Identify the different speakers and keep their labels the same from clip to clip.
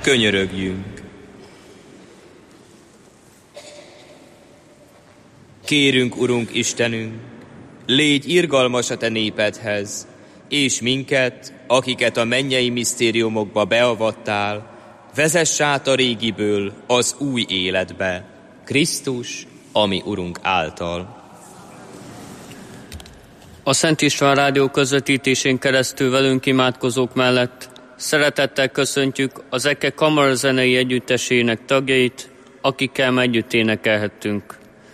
Speaker 1: Könyörögjünk! Kérünk, Urunk Istenünk, légy irgalmas a te népedhez, és minket, akiket a mennyei misztériumokba beavattál, vezess át a régiből az új életbe, Krisztus, ami Urunk által.
Speaker 2: A Szent István Rádió közvetítésén keresztül velünk imádkozók mellett szeretettel köszöntjük az Eke Kamarazenei Együttesének tagjait, akikkel együtt énekelhettünk.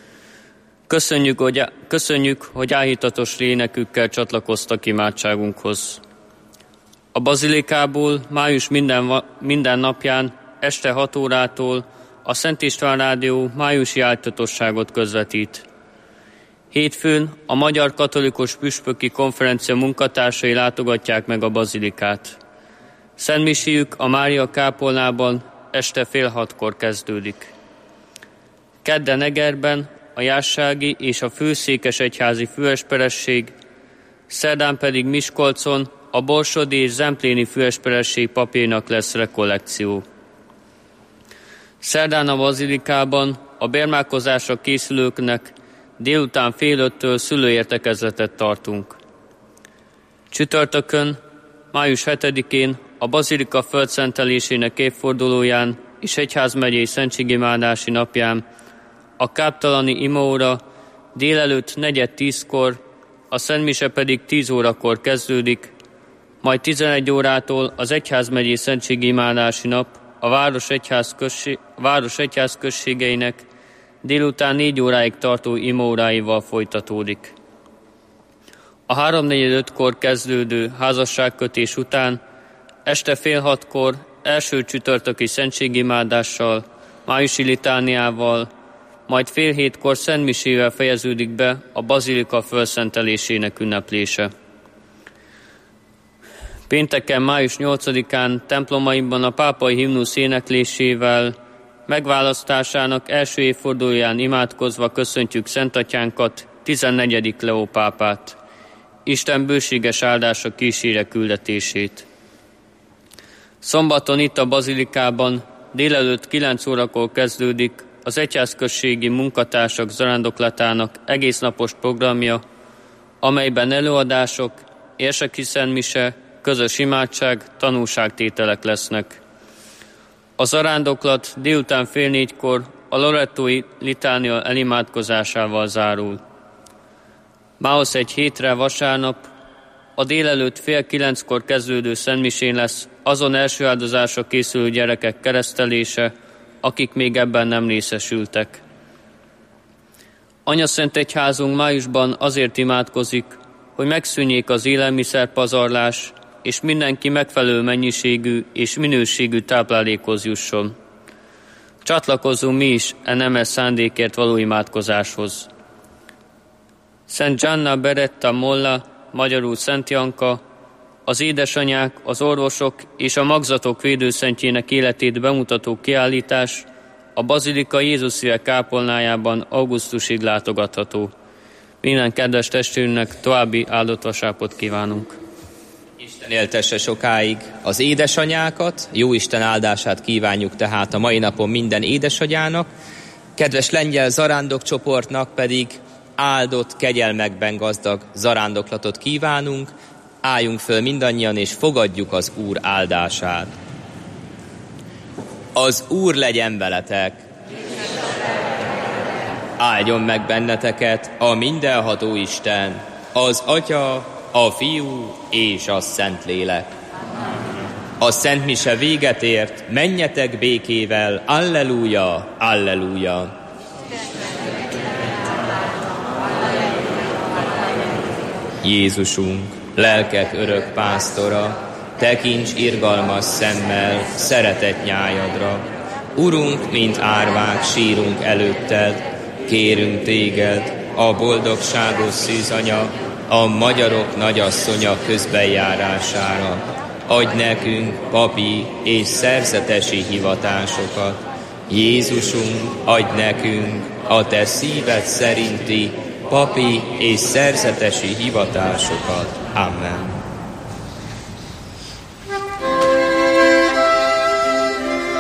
Speaker 2: Köszönjük, hogy áhítatos énekükkel csatlakoztak imádságunkhoz. A bazilikából május minden napján este 6 órától a Szent István Rádió májusi áhítatosságot közvetít. Hétfőn a Magyar Katolikus Püspöki Konferencia munkatársai látogatják meg a bazilikát. Szentmisijük a Mária kápolnában este 5:30 kezdődik. Kedden Egerben a Jássági és a Főszékesegyházi Főesperesség, szerdán pedig Miskolcon a Borsodi és Zempléni Főesperesség papjainak lesz rekollekció. Szerdán a bazilikában a bérmálkozásra készülőknek délután 4:30 szülőértekezletet tartunk. Csütörtökön, május 7-én a bazilika földszentelésének évfordulóján és egyházmegyei szentségimádási napján a káptalani imaóra délelőtt 9:10-kor, a szentmise pedig 10 órakor kezdődik, majd 11 órától az egyházmegyei szentségimádási nap a város egyházközségeinek délután 4 óráig tartó imaóráival folytatódik. A 3:45-kor kezdődő házasságkötés után este 5:30 első csütörtöki szentségimádással, májusi litániával, majd 6:30 szentmisével fejeződik be a bazilika fölszentelésének ünneplése. Pénteken, május 8-án templomainkban a pápai himnusz éneklésével megválasztásának első évfordulóján imádkozva köszöntjük Szentatyánkat, 14. Leó pápát. Isten bőséges áldása kísérje küldetését. Szombaton itt a bazilikában délelőtt 9 órakor kezdődik az egyházközségi munkatársak zarándoklatának egésznapos programja, amelyben előadások, érseki szentmise, közös imádság, tanúságtételek lesznek. A zarándoklat délután 3:30 a lorettói litánia elimádkozásával zárul. Mához egy hétre vasárnap a délelőtt 8:30 kezdődő szentmisén lesz azon első áldozásra készülő gyerekek keresztelése, akik még ebben nem részesültek. Anyaszentegyházunk májusban azért imádkozik, hogy megszűnjék az élelmiszerpazarlás, és mindenki megfelelő mennyiségű és minőségű táplálékhoz jusson. Csatlakozzunk mi is nemes szándékért való imádkozáshoz. Szent Gianna Beretta Molla, magyarul Szent Janka, az édesanyák, az orvosok és a magzatok védőszentjének életét bemutató kiállítás a Bazilika Jézus Szíve kápolnájában augusztusig látogatható. Minden kedves testvérünknek további áldott vasárnapot kívánunk.
Speaker 1: Isten éltesse sokáig az édesanyákat, Jóisten áldását kívánjuk tehát a mai napon minden édesanyának, kedves lengyel zarándokcsoportnak pedig áldott, kegyelmekben gazdag zarándoklatot kívánunk, álljunk föl mindannyian és fogadjuk az Úr áldását. Az Úr legyen veletek! Áldjon meg benneteket a mindenható Isten, az Atya, a Fiú és a Szentlélek. A Szent Mise véget ért, menjetek békével, alleluja, alleluja! Jézusunk, lelkek örök pásztora, tekints irgalmas szemmel szeretett nyájadra. Urunk, mint árvák sírunk előtted, kérünk téged, a boldogságos szűzanya, a magyarok nagyasszonya közbenjárására. Adj nekünk papi és szerzetesi hivatásokat. Jézusunk, adj nekünk a te szíved szerinti papi és szerzetesi hivatásokat. Amen.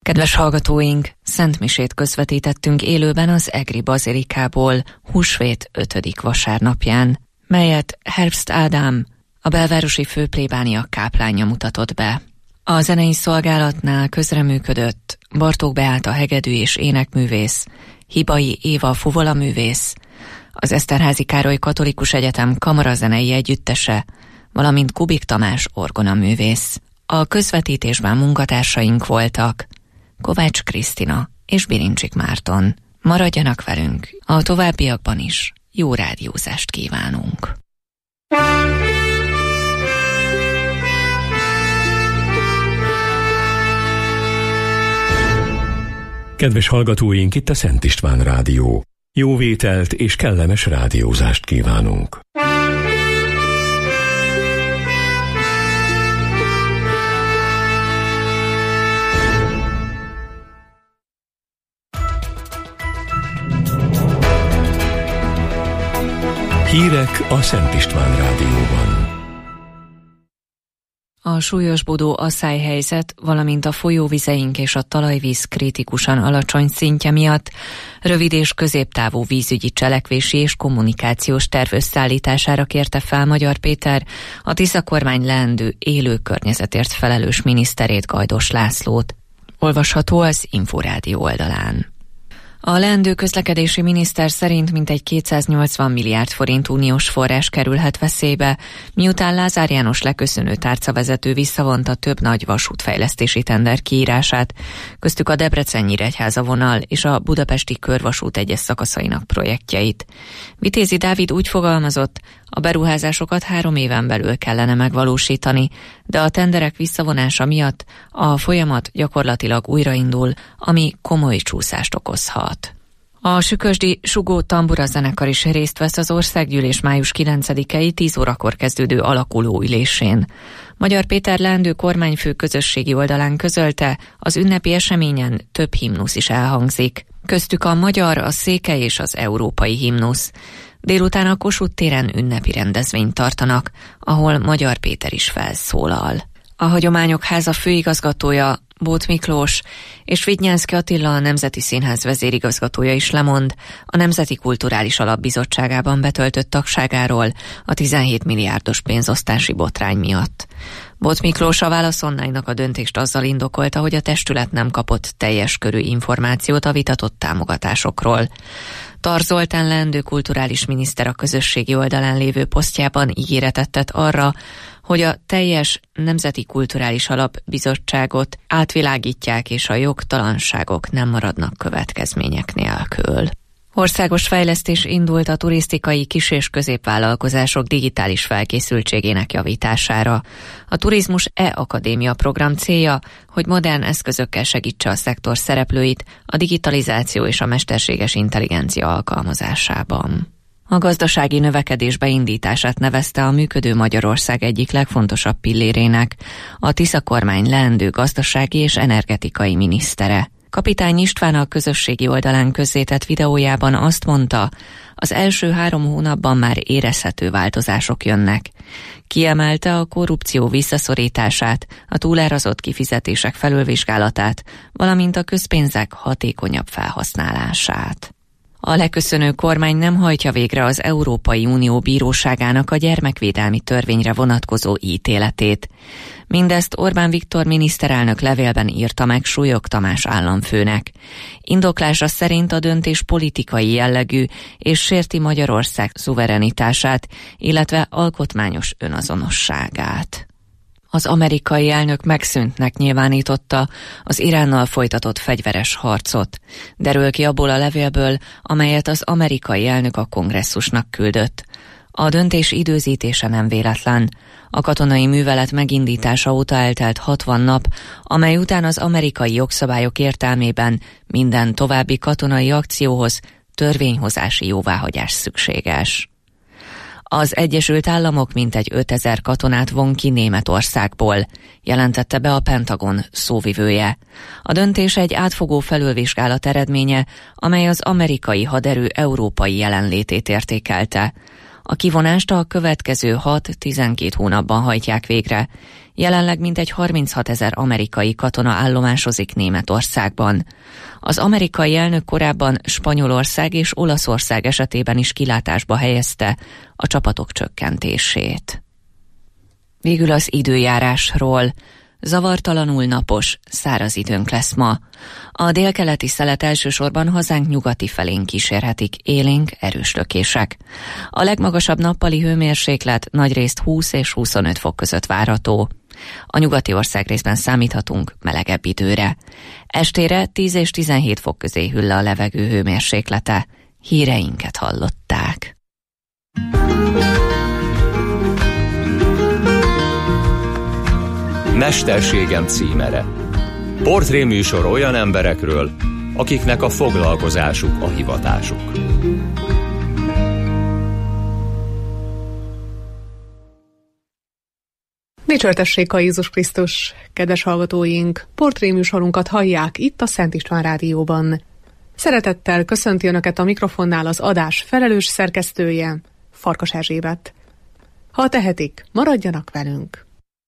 Speaker 3: Kedves hallgatóink, szentmisét közvetítettünk élőben az Egri Bazilikából húsvét 5. vasárnapján, melyet Herbst Ádám, a belvárosi főplébánia káplánja mutatott be. A zenei szolgálatnál közreműködött Bartók Beáta hegedű és énekművész, Hibai Éva fuvolaművész, az Eszterházy Károly Katolikus Egyetem kamarazenei együttese, valamint Kubik Tamás orgonaművész. A közvetítésben munkatársaink voltak Kovács Krisztina és Birincsik Márton. Maradjanak velünk, a továbbiakban is jó rádiózást kívánunk.
Speaker 4: Kedves hallgatóink, itt a Szent István Rádió. Jó vételt és kellemes rádiózást kívánunk. Hírek a Szent István Rádióban.
Speaker 3: A súlyosbodó asszályhelyzet, valamint a folyóvizeink és a talajvíz kritikusan alacsony szintje miatt rövid és középtávú vízügyi cselekvési és kommunikációs terv összeállítására kérte fel Magyar Péter a Tisza kormány leendő élő környezetért felelős miniszterét, Gajdos Lászlót. Olvasható az Inforádió oldalán. A leendő közlekedési miniszter szerint mintegy 280 milliárd forint uniós forrás kerülhet veszélybe, miután Lázár János leköszönő tárcavezető visszavonta több nagy vasútfejlesztési tender kiírását, köztük a Debrecen-Nyíregyháza vonal és a budapesti körvasút egyes szakaszainak projektjeit. Vitézi Dávid úgy fogalmazott, a beruházásokat 3 éven belül kellene megvalósítani, de a tenderek visszavonása miatt a folyamat gyakorlatilag újraindul, ami komoly csúszást okozhat. A sükösdi Sugó Tambura zenekar is részt vesz az Országgyűlés május 9-i 10 órakor kezdődő alakuló ülésén. Magyar Péter leendő kormányfő közösségi oldalán közölte, az ünnepi eseményen több himnusz is elhangzik. Köztük a magyar, a székely és az európai himnusz. Délután a Kossuth téren ünnepi rendezvényt tartanak, ahol Magyar Péter is felszólal. A Hagyományok Háza főigazgatója, Bóth Miklós és Vidnyánszky Attila, a Nemzeti Színház vezérigazgatója is lemond a Nemzeti Kulturális Alapbizottságában betöltött tagságáról a 17 milliárdos pénzosztási botrány miatt. Bóth Miklós a Válasz Online-nak a döntést azzal indokolta, hogy a testület nem kapott teljes körű információt a vitatott támogatásokról. Tar Zoltán leendő kulturális miniszter a közösségi oldalán lévő posztjában ígéretet tett arra, hogy a teljes Nemzeti Kulturális Alapbizottságot átvilágítják, és a jogtalanságok nem maradnak következmények nélkül. Országos fejlesztés indult a turisztikai kis- és középvállalkozások digitális felkészültségének javítására. A Turizmus E-Akadémia program célja, hogy modern eszközökkel segítse a szektor szereplőit a digitalizáció és a mesterséges intelligencia alkalmazásában. A gazdasági növekedés beindítását nevezte a működő Magyarország egyik legfontosabb pillérének a Tisza kormány leendő gazdasági és energetikai minisztere. Kapitány István a közösségi oldalán közzétett videójában azt mondta, az első 3 hónapban már érezhető változások jönnek. Kiemelte a korrupció visszaszorítását, a túlárazott kifizetések felülvizsgálatát, valamint a közpénzek hatékonyabb felhasználását. A leköszönő kormány nem hajtja végre az Európai Unió Bíróságának a gyermekvédelmi törvényre vonatkozó ítéletét. Mindezt Orbán Viktor miniszterelnök levélben írta meg Súlyog Tamás államfőnek. Indoklása szerint a döntés politikai jellegű és sérti Magyarország szuverenitását, illetve alkotmányos önazonosságát. Az amerikai elnök megszűntnek nyilvánította az Iránnal folytatott fegyveres harcot. Derül ki abból a levélből, amelyet az amerikai elnök a kongresszusnak küldött. A döntés időzítése nem véletlen. A katonai művelet megindítása óta eltelt 60 nap, amely után az amerikai jogszabályok értelmében minden további katonai akcióhoz törvényhozási jóváhagyás szükséges. Az Egyesült Államok mintegy 5000 katonát von ki Németországból, jelentette be a Pentagon szóvivője. A döntés egy átfogó felülvizsgálat eredménye, amely az amerikai haderő európai jelenlétét értékelte. A kivonást a következő 6-12 hónapban hajtják végre. Jelenleg mintegy 36 000 amerikai katona állomásozik Németországban. Az amerikai elnök korábban Spanyolország és Olaszország esetében is kilátásba helyezte a csapatok csökkentését. Végül az időjárásról. Zavartalanul napos, száraz időnk lesz ma. A délkeleti szelet elsősorban hazánk nyugati felén kísérhetik élénk, erős lökések. A legmagasabb nappali hőmérséklet nagyrészt 20 és 25 fok között várható. A nyugati országrészben számíthatunk melegebb időre. Estére 10 és 17 fok közé hűl a levegő hőmérséklete. Híreinket hallották.
Speaker 4: Mesterségem címere. Portréműsor olyan emberekről, akiknek a foglalkozásuk a hivatásuk.
Speaker 5: Dicsértessék a Jézus Krisztus, kedves hallgatóink! Portréműsorunkat hallják itt a Szent István Rádióban. Szeretettel köszönti Önöket a mikrofonnál az adás felelős szerkesztője, Farkas Erzsébet. Ha tehetik, maradjanak velünk!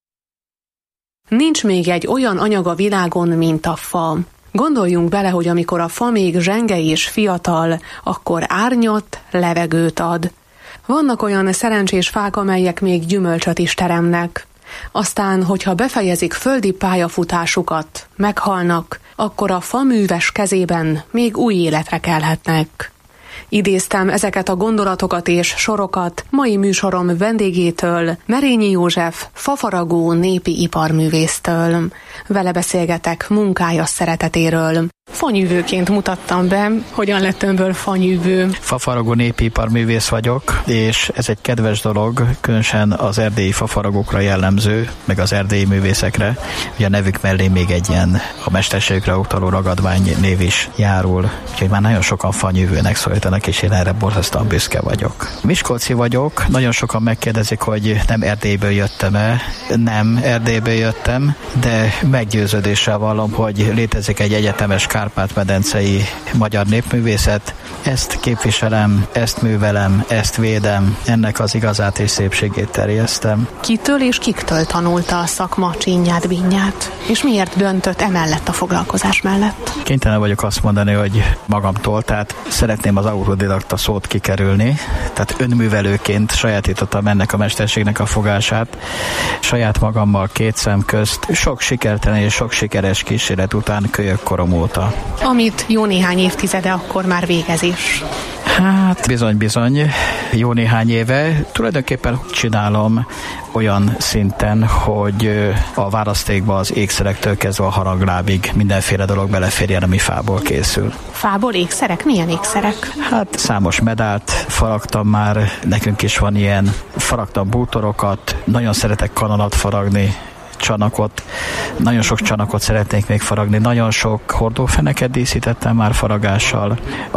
Speaker 5: Nincs még egy olyan anyag a világon, mint a fa. Gondoljunk bele, hogy amikor a fa még zsengei és fiatal, akkor árnyat, levegőt ad. Vannak olyan szerencsés fák, amelyek még gyümölcsöt is teremnek. Aztán, hogyha befejezik földi pályafutásukat, meghalnak, akkor a fa műves kezében még új életre kelhetnek. Idéztem ezeket a gondolatokat és sorokat mai műsorom vendégétől, Merényi József, fafaragó népi iparművésztől. Vele beszélgetek munkája szeretetéről. Fanyűvőként mutattam be, hogyan lett önből fanyűvő.
Speaker 6: Fafaragó népi iparművész vagyok, és ez egy kedves dolog, különösen az erdélyi fafaragókra jellemző, meg az erdélyi művészekre. Ugye a nevük mellé még egy ilyen a mesterségükre utaló ragadvány név is járul, úgyhogy már nagyon sokan fanyűvőnek szólítanak, és én erre borzasztóan büszke vagyok. Miskolci vagyok, nagyon sokan megkérdezik, hogy nem Erdélyből jöttem-e. Nem Erdélyből jöttem, de meggyőződéssel vallom, hogy létezik egy egyetemes kárpát-medencei magyar népművészet. Ezt képviselem, ezt művelem, ezt védem, ennek az igazát és szépségét terjesztem.
Speaker 5: Kitől és kiktől tanulta a szakma csínyát, bínyát? És miért döntött emellett a foglalkozás mellett?
Speaker 6: Kénytelen vagyok azt mondani, hogy magamtól, tehát szeretném az autodidakta szót kikerülni, tehát önművelőként sajátítottam ennek a mesterségnek a fogását. Saját magammal két szem közt sok sikertelen és sok sikeres kísérlet után kölyök korom óta.
Speaker 5: Amit jó néhány évtizede akkor már végezés.
Speaker 6: Hát bizony, jó néhány éve. Tulajdonképpen csinálom olyan szinten, hogy a választékba az ékszerektől kezdve a haranglábig mindenféle dolog beleférjen, ami fából készül.
Speaker 5: Fából ékszerek? Milyen ékszerek?
Speaker 6: Hát számos medált faragtam már, nekünk is van ilyen. Faragtam bútorokat, nagyon szeretek kanonat faragni, csanakot. Nagyon sok csanakot szeretnék még faragni. Nagyon sok hordófeneket díszítettem már faragással.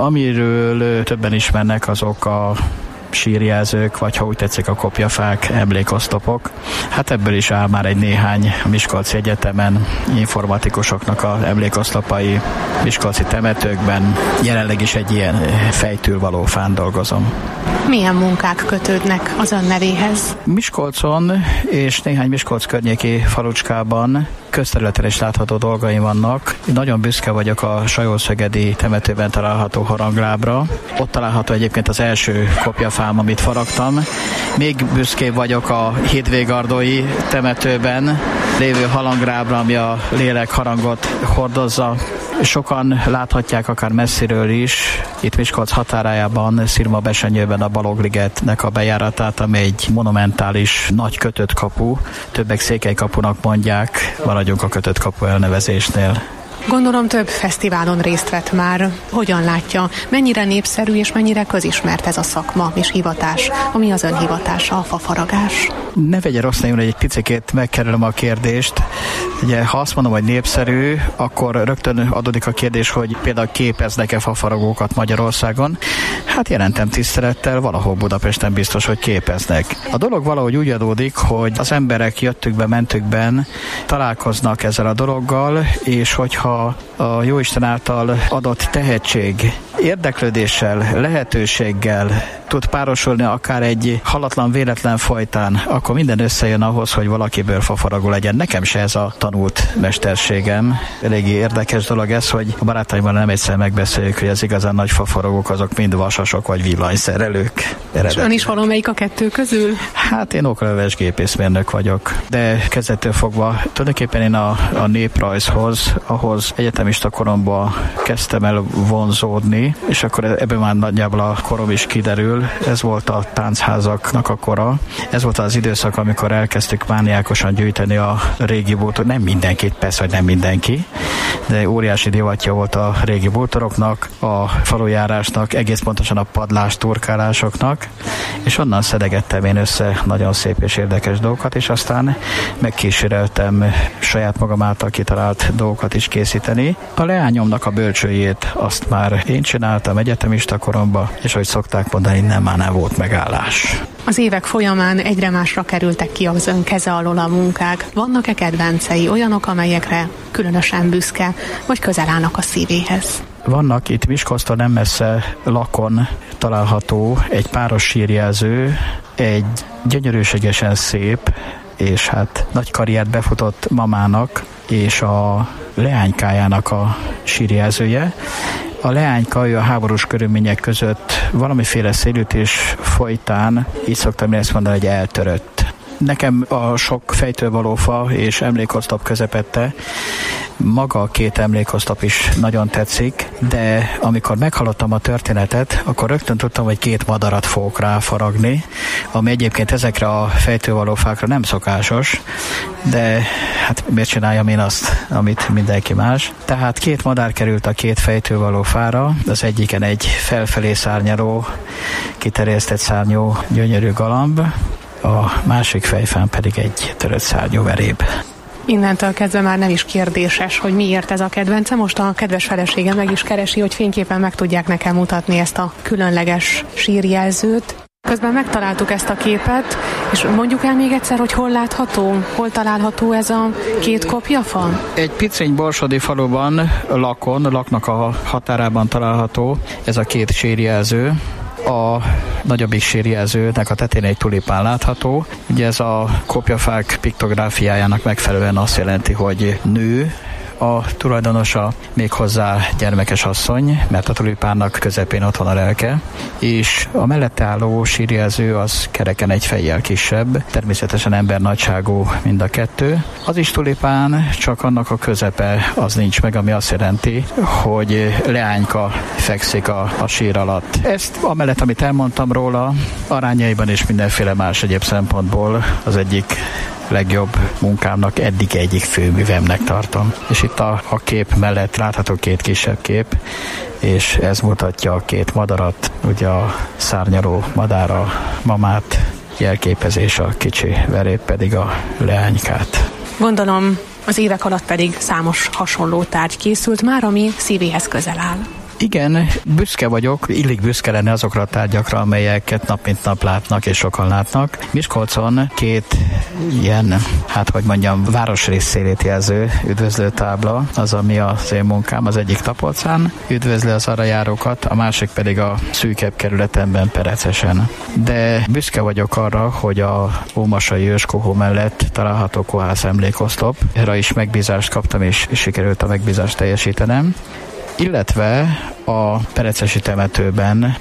Speaker 6: Amiről többen ismernek, azok a sírjelzők, vagy ha úgy tetszik, a kopjafák, emlékoszlopok. Hát ebből is áll már egy néhány Miskolci Egyetemen informatikusoknak az emlékoszlopai, miskolci temetőkben. Jelenleg is egy ilyen fejtől való fán dolgozom.
Speaker 5: Milyen munkák kötődnek az ön nevéhez?
Speaker 6: Miskolcon és néhány Miskolc környéki falucskában közterületen is látható dolgaim vannak. Nagyon büszke vagyok a Sajó-Szögedi temetőben található haranglábra. Ott található egyébként az első kopjafám, amit faragtam. Még büszkébb vagyok a Hídvégardói temetőben lévő haranglábra, ami a lélek harangot hordozza. Sokan láthatják akár messziről is, itt Miskolc határájában, Szirma-Besenyőben a Balogligetnek a bejáratát, ami egy monumentális nagy kötött kapu, többek Székelykapunak mondják, maradjunk a kötött kapu elnevezésnél.
Speaker 5: Gondolom több fesztiválon részt vett már. Hogyan látja, mennyire népszerű és mennyire közismert ez a szakma és hivatás, ami az ön hivatása, a fafaragás?
Speaker 6: Ne vegye rossz néven, hogy egy picikét megkerülöm a kérdést. Ugye, ha azt mondom, hogy népszerű, akkor rögtön adódik a kérdés, hogy például képeznek-e fafaragókat Magyarországon. Hát jelentem tisztelettel, valahol Budapesten biztos, hogy képeznek. A dolog valahogy úgy adódik, hogy az emberek jöttükben, mentükben találkoznak ezzel a dologgal, és hogyha a Jóisten által adott tehetség érdeklődéssel, lehetőséggel tud párosulni akár egy halatlan véletlen folytán, akkor minden összejön ahhoz, hogy valakiből fafaragó legyen. Nekem se ez a tanult mesterségem. Eléggé érdekes dolog ez, hogy a barátaimmal nem egyszer megbeszéljük, hogy az igazán nagy fafaragók azok mind vasasok vagy villanyszerelők.
Speaker 5: És ön is valamelyik a kettő közül?
Speaker 6: Hát én okleveles gépészmérnök vagyok, de kezdettől fogva tulajdonképpen én a néprajzhoz, ahhoz egyetemista koromban kezdtem el vonzódni, és akkor ebben már nagyjából a korom is kiderül. Ez volt a táncházaknak a kora. Ez volt az időszak, amikor elkezdtük mániákosan gyűjteni a régi bútorokat. Nem mindenkit, persze, hogy nem mindenki, de óriási divatja volt a régi bútoroknak, a falujárásnak, egész pontosan a padlás turkálásoknak, és onnan szedegettem én össze nagyon szép és érdekes dolgokat, és aztán megkíséreltem saját magam által kitalált dolgokat is készíteni. A leányomnak a bölcsőjét azt már én csináltam egyetemista koromban, és ahogy szokták mondani, nem volt megállás.
Speaker 5: Az évek folyamán egyre másra kerültek ki az ön keze alól a munkák. Vannak-e kedvencei, olyanok, amelyekre különösen büszke, vagy közel állnak a szívéhez?
Speaker 6: Vannak itt Miskolctól nem messze Lakon található egy páros sírjelző, egy gyönyörűségesen szép, és hát nagy karriert befutott mamának, és a leánykájának a sírjelzője. A leányka, ő a háborús körülmények között valamiféle szélütés folytán, így szoktam ezt mondani, hogy eltörött. Nekem a sok fejtől való fa és emlékoszlop közepette, maga a két emlékoszlop is nagyon tetszik, de amikor meghallottam a történetet, akkor rögtön tudtam, hogy 2 madarat fogok ráfaragni, ami egyébként ezekre a fejtől való fákra nem szokásos, de hát miért csináljam én azt, amit mindenki más. Tehát 2 madár került a 2 fejtől való fára, az egyiken egy felfelé szárnyaló, kiterjesztett szárnyú gyönyörű galamb, a másik fejfán pedig egy törött szárnyú veréb.
Speaker 5: Innentől kezdve már nem is kérdéses, hogy miért ez a kedvence. Most a kedves feleségem meg is keresi, hogy fényképpen meg tudják nekem mutatni ezt a különleges sírjelzőt. Közben megtaláltuk ezt a képet, és mondjuk el még egyszer, hogy hol látható, hol található ez a 2 kopjafa?
Speaker 6: Egy picény borsodi faluban, Laknak a határában található ez a 2 sírjelző. A nagyobbik sírjelzőnek a tetején egy tulipán látható. Ugye ez a kopjafák piktográfiájának megfelelően azt jelenti, hogy nő a tulajdonosa, méghozzá gyermekes asszony, mert a tulipánnak közepén ott van a lelke, és a mellette álló sírjelző az kereken egy fejjel kisebb, természetesen ember nagyságú mind a 2. Az is tulipán, csak annak a közepe az nincs meg, ami azt jelenti, hogy leányka fekszik a sír alatt. Ezt amellett, amit elmondtam róla, arányaiban és mindenféle más egyéb szempontból az egyik legjobb munkámnak, eddig egyik főművemnek tartom. És itt a kép mellett látható 2 kisebb kép, és ez mutatja a 2 madarat, ugye a szárnyaló madár a mamát, jelképezés a kicsi veréb pedig a leánykát.
Speaker 5: Gondolom az évek alatt pedig számos hasonló tárgy készült már, ami szívéhez közel áll.
Speaker 6: Igen, büszke vagyok, illik büszke lenni azokra a tárgyakra, amelyeket nap mint nap látnak és sokan látnak. Miskolcon 2 ilyen, városrész szélét jelző üdvözlőtábla, az, ami az én munkám, az egyik Tapolcán üdvözli az arra járókat, a másik pedig a szűkebb kerületemben, Perecesen. De büszke vagyok arra, hogy a ómasai őskohó mellett található kohász emlékoszlop, erre is megbízást kaptam, és sikerült a megbízást teljesítenem. Illetve a perecesi temetőben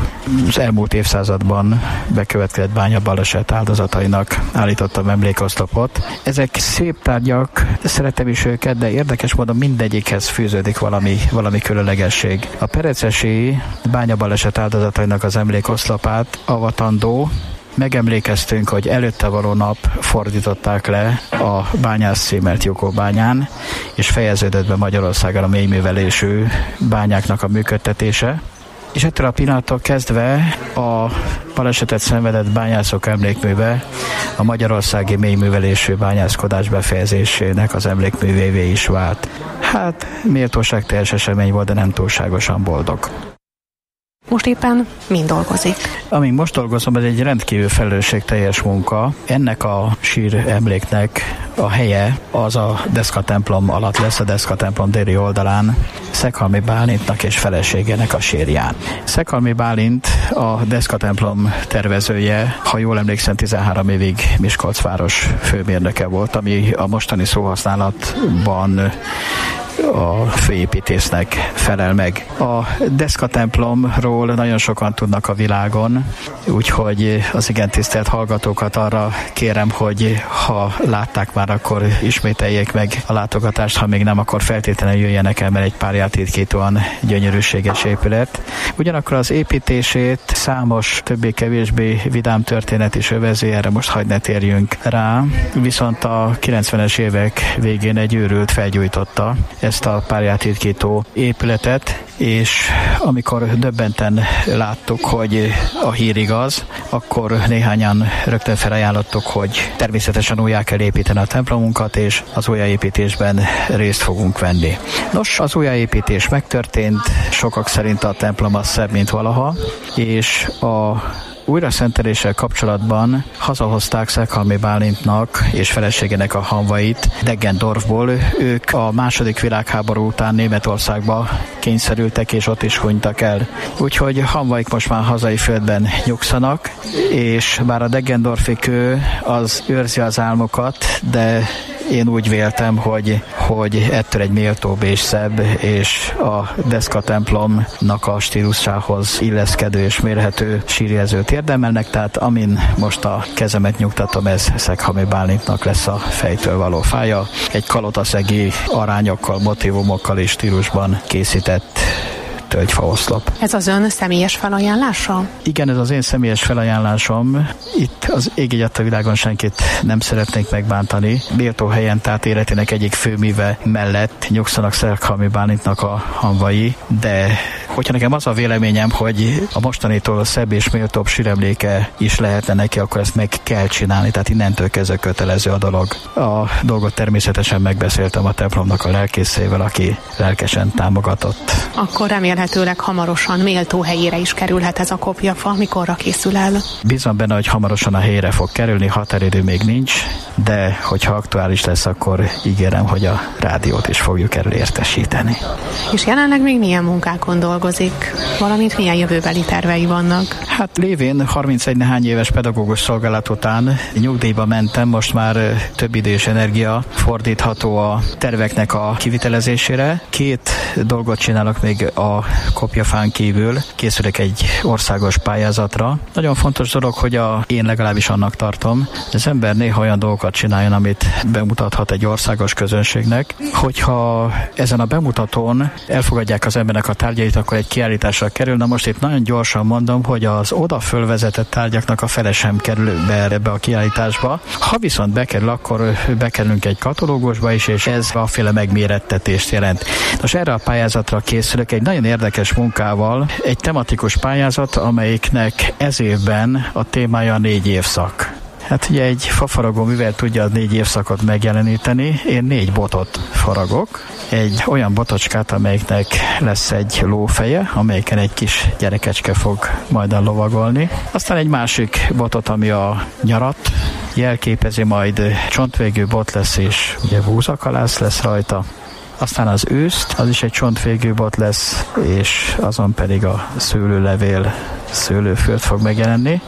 Speaker 6: az elmúlt évszázadban bekövetkezett bányabaleset áldozatainak állítottam emlékoszlopot. Ezek szép tárgyak, szeretem is őket, de érdekes módon mindegyikhez fűződik valami különlegesség. A perecesi bányabaleset áldozatainak az emlékoszlopát avatandó, megemlékeztünk, hogy előtte való nap fordították le a bányász címert Jukóbányán, és fejeződött be Magyarországon a mélyművelésű bányáknak a működtetése. És ettől a pillanattól kezdve a balesetet szenvedett bányászok emlékműve a magyarországi mélyművelésű bányászkodás befejezésének az emlékművévé is vált. Hát méltóságteljes esemény volt, de nem túlságosan boldog.
Speaker 5: Most éppen mind dolgozik?
Speaker 6: Amíg most dolgozom, ez egy rendkívül felelősségteljes munka. Ennek a sír emléknek a helye az a Deszka templom alatt lesz, a Deszka templom déli oldalán, Szekhalmi Bálintnak és feleségének a sírján. Szekhalmi Bálint a Deszka templom tervezője, ha jól emlékszem, 13 évig Miskolc város főmérnöke volt, ami a mostani szóhasználatban a főépítésznek felel meg. A Deszka templomról nagyon sokan tudnak a világon, úgyhogy az igen tisztelt hallgatókat arra kérem, hogy ha látták már, akkor ismételjék meg a látogatást, ha még nem, akkor feltétlenül jöjjenek el, mert egy párját ritkítóan gyönyörűséges épület. Ugyanakkor az építését számos többé-kevésbé vidám történet is övezi, erre most hadd ne térjünk rá, viszont a 90-es évek végén egy őrült felgyújtotta ezt a párját ritkító épületet, és amikor döbbenten láttuk, hogy a hír igaz, akkor néhányan rögtön felajánlottuk, hogy természetesen újjá kell építeni a templomunkat, és az újjáépítésben részt fogunk venni. Nos, az újjáépítés megtörtént, sokak szerint a templom az szebb, mint valaha, és a újraszenteléssel kapcsolatban hazahozták Szekhalmi Bálintnak és feleségének a hamvait Deggendorfból. Ők a II. Világháború után Németországba kényszerültek, és ott is hunytak el. Úgyhogy hamvaik most már hazai földben nyugszanak, és bár a Deggendorfi kő az őrzi az álmokat, de én úgy véltem, hogy ettől egy méltóbb és szebb, és a Deszka templomnak a stílusához illeszkedő és mérhető sírjelzőt érdemelnek, tehát amin most a kezemet nyugtatom, ez Szekhalmi Bálintnak lesz a fejtől való fája. Egy kalotaszegi arányokkal, motivumokkal és stílusban készített tölgyfaoszlop.
Speaker 5: Ez az ön személyes felajánlása?
Speaker 6: Igen, ez az én személyes felajánlásom. Itt az ég egyatt a világon senkit nem szeretnék megbántani. Méltó helyen, tehát életének egyik főműve mellett nyugszanak Szekhalmi Bálintnak a hamvai, de hogyha nekem az a véleményem, hogy a mostanitól szebb és méltóbb síremléke is lehetne neki, akkor ezt meg kell csinálni, tehát innentől kezdve kötelező a dolog. A dolgot természetesen megbeszéltem a templomnak a lelkészével, aki lelkesen támogatott.
Speaker 5: Akkor remélhetőleg hamarosan méltó helyére is kerülhet ez a kopjafa, mikorra készül el?
Speaker 6: Bízom benne, hogy hamarosan a helyére fog kerülni, határidő még nincs, de hogyha aktuális lesz, akkor ígérem, hogy a rádiót is fogjuk erről értesíteni.
Speaker 5: És jelenleg még milyen munkákon dolgozik, valamint milyen jövőbeli tervei vannak?
Speaker 6: Hát lévén 31 nehány éves pedagógus szolgálat után nyugdíjba mentem, most már több idő és energia fordítható a terveknek a kivitelezésére. 2 dolgot csinálok még a kopjafán kívül, készülök egy országos pályázatra. Nagyon fontos dolog, hogy én legalábbis annak tartom, az ember néha olyan dolgokat csináljon, amit bemutathat egy országos közönségnek, hogyha ezen a bemutatón elfogadják az embernek a tárgyait, akkor egy kiállításra kerül. Na most itt nagyon gyorsan mondom, hogy az oda fölvezetett tárgyaknak a fele sem kerül be ebbe a kiállításba. Ha viszont bekerül, akkor bekerülünk egy katalógusba is, és ez aféle megmérettetést jelent. Most erre a pályázatra készülök egy nagyon érdekes munkával, egy tematikus pályázat, amelyiknek ez évben a témája 4 évszak. Hát ugye egy fafaragó mivel tudja a 4 évszakot megjeleníteni, én 4 botot faragok. Egy olyan botocskát, amelyiknek lesz egy lófeje, amelyiken egy kis gyerekecske fog majdan lovagolni. Aztán egy másik botot, ami a nyarat jelképezi, majd csontvégű bot lesz, és ugye búzakalász lesz rajta. Aztán az őszt, az is egy csontvégű bot lesz, és azon pedig a szőlőlevél, szőlőföld fog megjelenni.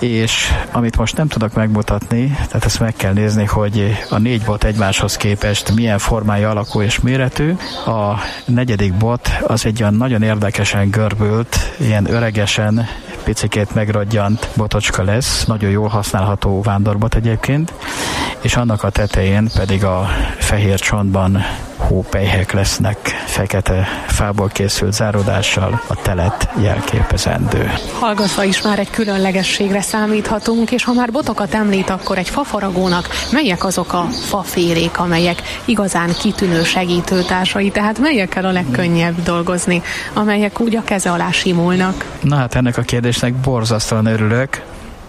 Speaker 6: És amit most nem tudok megmutatni, tehát ezt meg kell nézni, hogy a 4 bot egymáshoz képest milyen formája, alakú és méretű. A 4. bot az egy olyan nagyon érdekesen görbült, ilyen öregesen, picikét megrodjant botocska lesz, nagyon jól használható vándorbot egyébként, és annak a tetején pedig a fehér csontban hópelyhek lesznek, fekete fából készült záródással, a telet jelképezendő.
Speaker 5: Hallgatva is már egy különlegességre számíthatunk, és ha már botokat említ, akkor egy fafaragónak melyek azok a fafélék, amelyek igazán kitűnő segítőtársai, tehát melyekkel a legkönnyebb dolgozni, amelyek úgy a keze alá simulnak?
Speaker 6: Na hát ennek a kérdésnek borzasztóan örülök.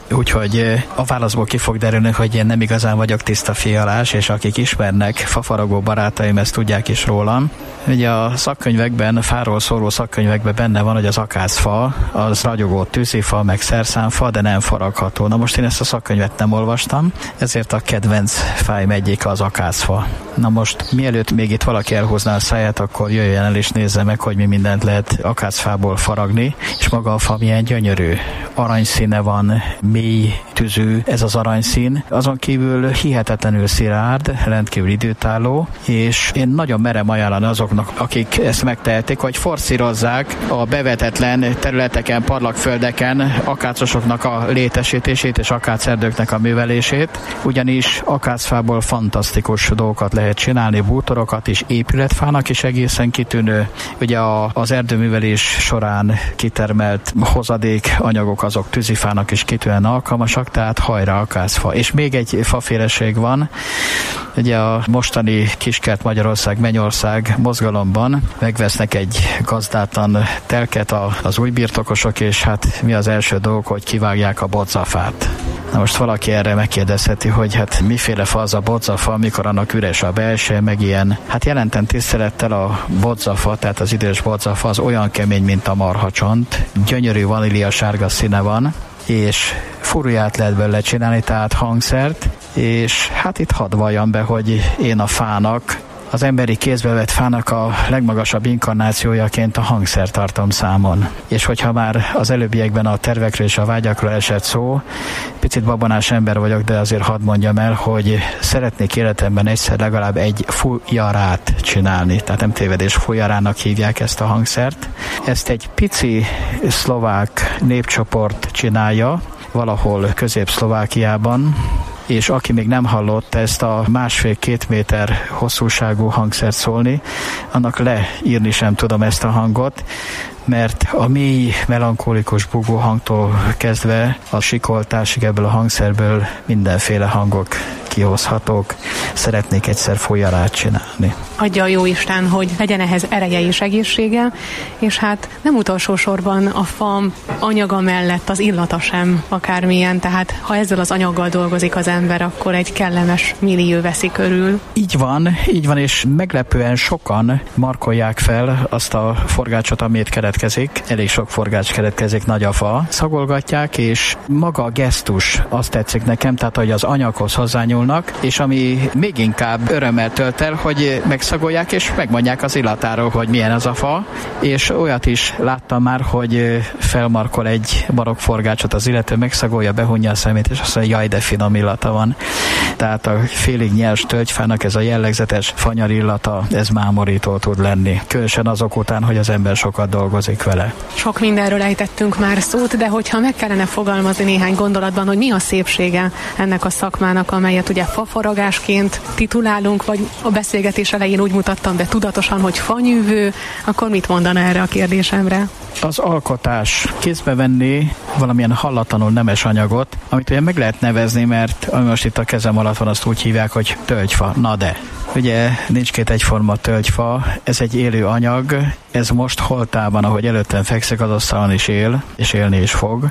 Speaker 6: úgyhogy a válaszból ki fog derülni, hogy én nem igazán vagyok tiszta fialás, és akik ismernek, fafaragó barátaim ezt tudják is rólam. Ugye a szakkönyvekben, a fáról szóló szakkönyvekben benne van, hogy az akácfa, az ragyogó tűzifa, meg szerszámfa, de nem faragható. Na most én ezt a szakkönyvet nem olvastam, ezért a kedvenc fáim egyike az akácfa. Na most mielőtt még itt valaki elhozná a száját, akkor jöjjön el és nézze meg, hogy mi mindent lehet akácfából faragni, és maga a fa milyen gyönyörű. Aranyszíne van, mély tüzű ez az aranyszín. Azon kívül hihetetlenül szilárd, rendkívül időtálló, és én nagyon merem ajánlani azoknak, akik ezt megtehetik, hogy forszírozzák a bevetetlen területeken, parlagföldeken akácosoknak a létesítését és akácerdőknek a művelését, ugyanis akácfából fantasztikus dolgokat lehet csinálni, bútorokat is, épületfának is egészen kitűnő. Ugye az erdőművelés során kitermelt hozadék anyagok azok tűzifának is kitűnően alkalmasak, tehát hajrá akácfa. És még egy faféleség van, ugye a mostani Kiskert Magyarország Mennyország mozgalomban megvesznek egy gazdátlan telket az új birtokosok, és hát mi az első dolog, hogy kivágják a bodzafát. Na most valaki erre megkérdezheti, hogy hát miféle fa az a bodzafa, amikor annak üres a belső, meg ilyen. Hát jelenten tisztelettel a bodzafa, tehát az idős bodzafa az olyan kemény, mint a marhacsont. Gyönyörű vanília sárga színe van, és furuját lehet belőle csinálni, tehát hangszert, és hát itt hadd valljam be, hogy én a fának, az emberi kézbe vett fának a legmagasabb inkarnációjaként a hangszert tartom számon. És hogyha már az előbbiekben a tervekről és a vágyakról esett szó, picit babonás ember vagyok, de azért hadd mondjam el, hogy szeretnék életemben egyszer legalább egy fujarát csinálni. Tehát nem tévedés, fujarának hívják ezt a hangszert. Ezt egy pici szlovák népcsoport csinálja, valahol Közép-Szlovákiában, és aki még nem hallott ezt a 1,5-2 méter hosszúságú hangszert szólni, annak leírni sem tudom ezt a hangot, mert a mély, melankolikus bugó hangtól kezdve a sikoltásig ebből a hangszerből mindenféle hangok kihozhatók. Szeretnék egyszer fujarát csinálni.
Speaker 5: Adja a Jóisten, hogy legyen ehhez ereje és egészsége, és hát nem utolsó sorban a fa anyaga mellett az illata sem akármilyen, tehát ha ezzel az anyaggal dolgozik az ember, akkor egy kellemes millió veszi körül.
Speaker 6: Így van, és meglepően sokan markolják fel azt a forgácsot, amit keletkezik. Elég sok forgács keletkezik, nagy a fa. Szagolgatják, és maga a gesztus azt tetszik nekem, tehát hogy az anyaghoz hozzányúlnak, és ami még inkább örömmel tölt el, hogy megszagolják, és megmondják az illatáról, hogy milyen az a fa, és olyat is láttam már, hogy felmarkol egy barokforgácsot az illető, megszagolja, behunja a szemét, és azt mondja, jaj, de finom illata van. Tehát a félig nyers tölgyfának ez a jellegzetes fanyar illata, ez mámorító tud lenni. Különösen azok után, hogy az ember sokat dolgozik vele.
Speaker 5: Sok mindenről ejtettünk már szót, de hogyha meg kellene fogalmazni néhány gondolatban, hogy mi a szépsége ennek a szakmának, amelyet ugye fafaragásként titulálunk, vagy a beszélgetés elején úgy mutattam be tudatosan, hogy fanyűvő, akkor mit mondana erre a kérdésemre?
Speaker 6: Az alkotás, kézbe venni valamilyen hallatlanul nemes anyagot, amit ugye meg lehet nevezni, mert ami most itt a kezem alatt van, azt úgy hívják, hogy tölgyfa. Na de, ugye nincs két egyforma tölgyfa, ez egy élő anyag, ez most holtában, ahogy előttem fekszik, az asztalon is él, és élni is fog.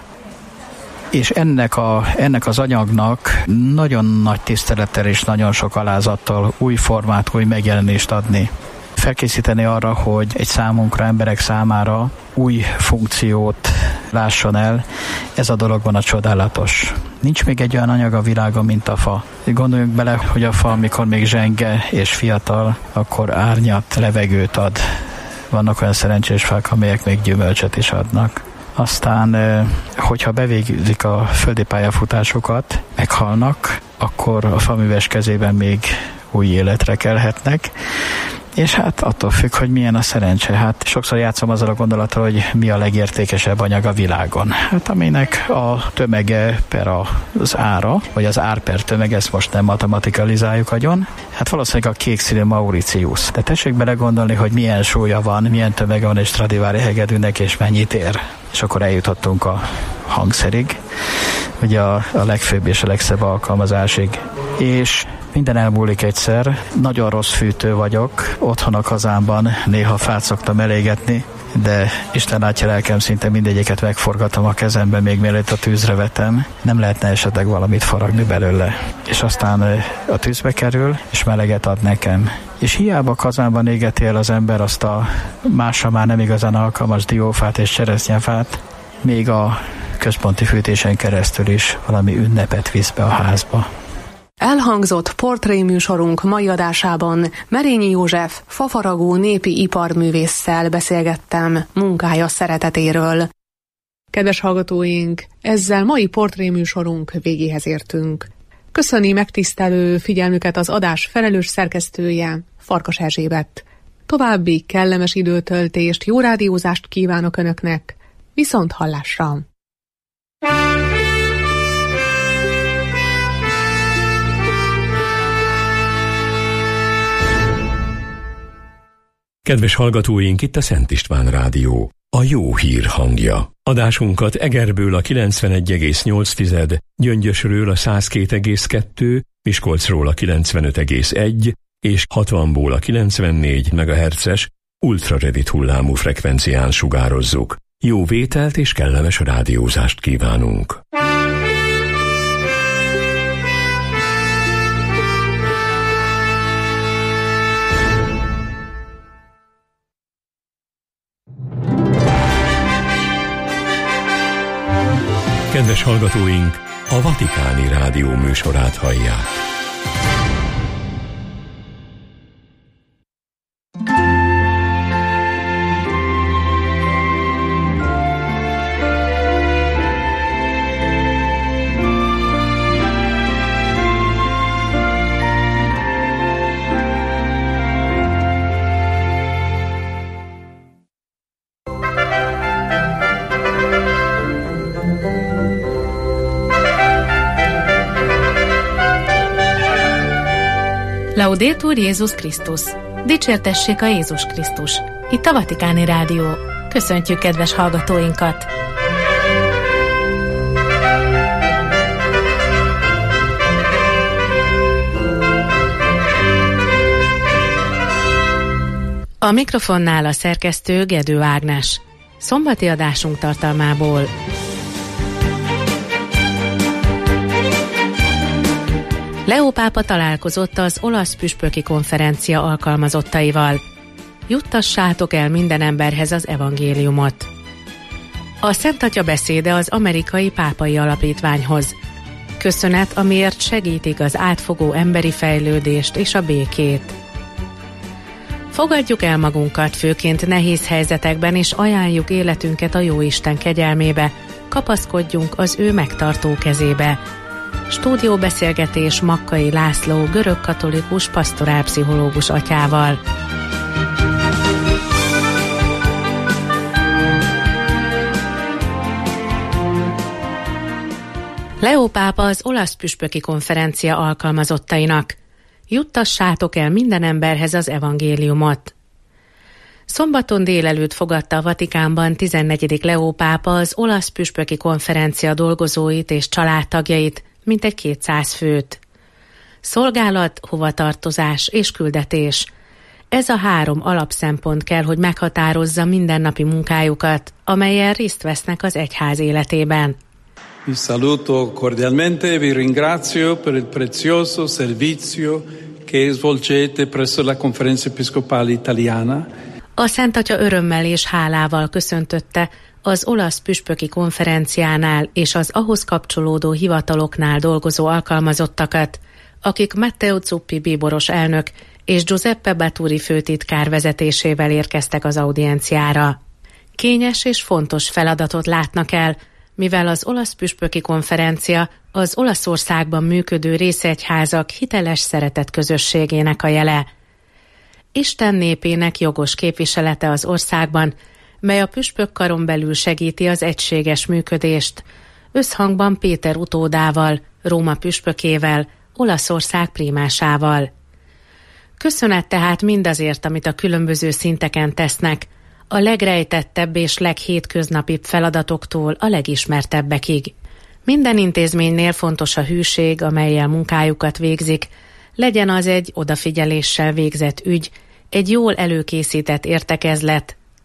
Speaker 6: És ennek az anyagnak nagyon nagy tisztelettel és nagyon sok alázattal új formát, új megjelenést adni. Felkészíteni arra, hogy egy számunkra, emberek számára új funkciót lásson el, ez a dologban a csodálatos. Nincs még egy olyan anyag a világon, mint a fa. Gondoljunk bele, hogy a fa, amikor még zsenge és fiatal, akkor árnyat, levegőt ad. Vannak olyan szerencsés fák, amelyek még gyümölcsöt is adnak. Aztán, hogyha bevégzik a földi pályafutásokat, meghalnak, akkor a faműves kezében még új életre kelhetnek, és hát attól függ, hogy milyen a szerencse. Hát sokszor játszom azzal a gondolattal, hogy mi a legértékesebb anyag a világon. Hát aminek a tömege per az ára, vagy az ár per tömeg, ezt most nem matematikalizáljuk agyon. Hát valószínűleg a kék színű Mauritius. De tessék belegondolni, hogy milyen súlya van, milyen tömege van egy Stradivari hegedűnek, és mennyit ér. És akkor eljutottunk a hangszerig, ugye a legfőbb és a legszebb alkalmazásig. És minden elmúlik egyszer. Nagyon rossz fűtő vagyok. Otthon a kazánban néha fát szoktam elégetni, de Isten látja lelkem, szinte mindegyiket megforgatom a kezembe, még mielőtt a tűzre vetem. Nem lehetne esetleg valamit faragni belőle. És aztán a tűzbe kerül, és meleget ad nekem. És hiába kazánban égeti el az ember azt a másra már nem igazán alkalmas diófát és cseresznyefát, még a központi fűtésen keresztül is valami ünnepet visz be a házba.
Speaker 5: Elhangzott portréműsorunk mai adásában Merényi József fafaragó népi iparművésszel beszélgettem munkája szeretetéről. Kedves hallgatóink, ezzel mai portréműsorunk végéhez értünk. Köszöni megtisztelő figyelmüket az adás felelős szerkesztője, Farkas Erzsébet. További kellemes időtöltést, jó rádiózást kívánok Önöknek, viszont hallásra!
Speaker 4: Kedves hallgatóink, itt a Szent István Rádió, a jó hír hangja. Adásunkat Egerből a 91,8, Gyöngyösről a 102,2, Miskolcról a 95,1 és 60-ból a 94 MHz-es ultrarövid hullámú frekvencián sugározzuk. Jó vételt és kellemes rádiózást kívánunk! Kedves hallgatóink, a Vatikáni Rádió műsorát hallják.
Speaker 7: Laudetur Jézus Krisztus! Dicsértessék a Jézus Krisztus! Itt a Vatikáni Rádió. Köszöntjük kedves hallgatóinkat! A mikrofonnál a szerkesztő Gedő Ágnes. Szombati adásunk tartalmából. Leó pápa találkozott az olasz püspöki konferencia alkalmazottaival. Juttassátok el minden emberhez az evangéliumot. A Szent Atya beszéde az amerikai pápai alapítványhoz. Köszönet, amiért segítik az átfogó emberi fejlődést és a békét. Fogadjuk el magunkat, főként nehéz helyzetekben, és ajánljuk életünket a Jóisten kegyelmébe. Kapaszkodjunk az ő megtartó kezébe. Stúdióbeszélgetés Makkai László görögkatolikus pastorálpszichológus atyával. Leó pápa az olasz püspöki konferencia alkalmazottainak. Juttassátok el minden emberhez az evangéliumot. Szombaton délelőtt fogadta a Vatikánban 14. Leó pápa az olasz püspöki konferencia dolgozóit és családtagjait, mintegy 200 főt. Szolgálat, hovatartozás és küldetés. Ez a 3 alapszempont kell, hogy meghatározza mindennapi munkájukat, amelyen részt vesznek az egyház életében.
Speaker 8: Vi saluto cordialmente, vi ringrazio per il prezioso servizio che svolgete presso la Conferenza Episcopale Italiana.
Speaker 7: A Szent Atya örömmel és hálával köszöntötte az olasz püspöki konferenciánál és az ahhoz kapcsolódó hivataloknál dolgozó alkalmazottakat, akik Matteo Zuppi bíboros elnök és Giuseppe Baturi főtitkár vezetésével érkeztek az audienciára. Kényes és fontos feladatot látnak el, mivel az olasz püspöki konferencia az Olaszországban működő részegyházak hiteles szeretet közösségének a jele. Isten népének jogos képviselete az országban, mely a püspökkaron belül segíti az egységes működést, összhangban Péter utódával, Róma püspökével, Olaszország prímásával. Köszönet tehát mindazért, amit a különböző szinteken tesznek, a legrejtettebb és leghétköznapibb feladatoktól a legismertebbekig. Minden intézménynél fontos a hűség, amellyel munkájukat végzik, legyen az egy odafigyeléssel végzett ügy, egy jól előkészített értekezlet,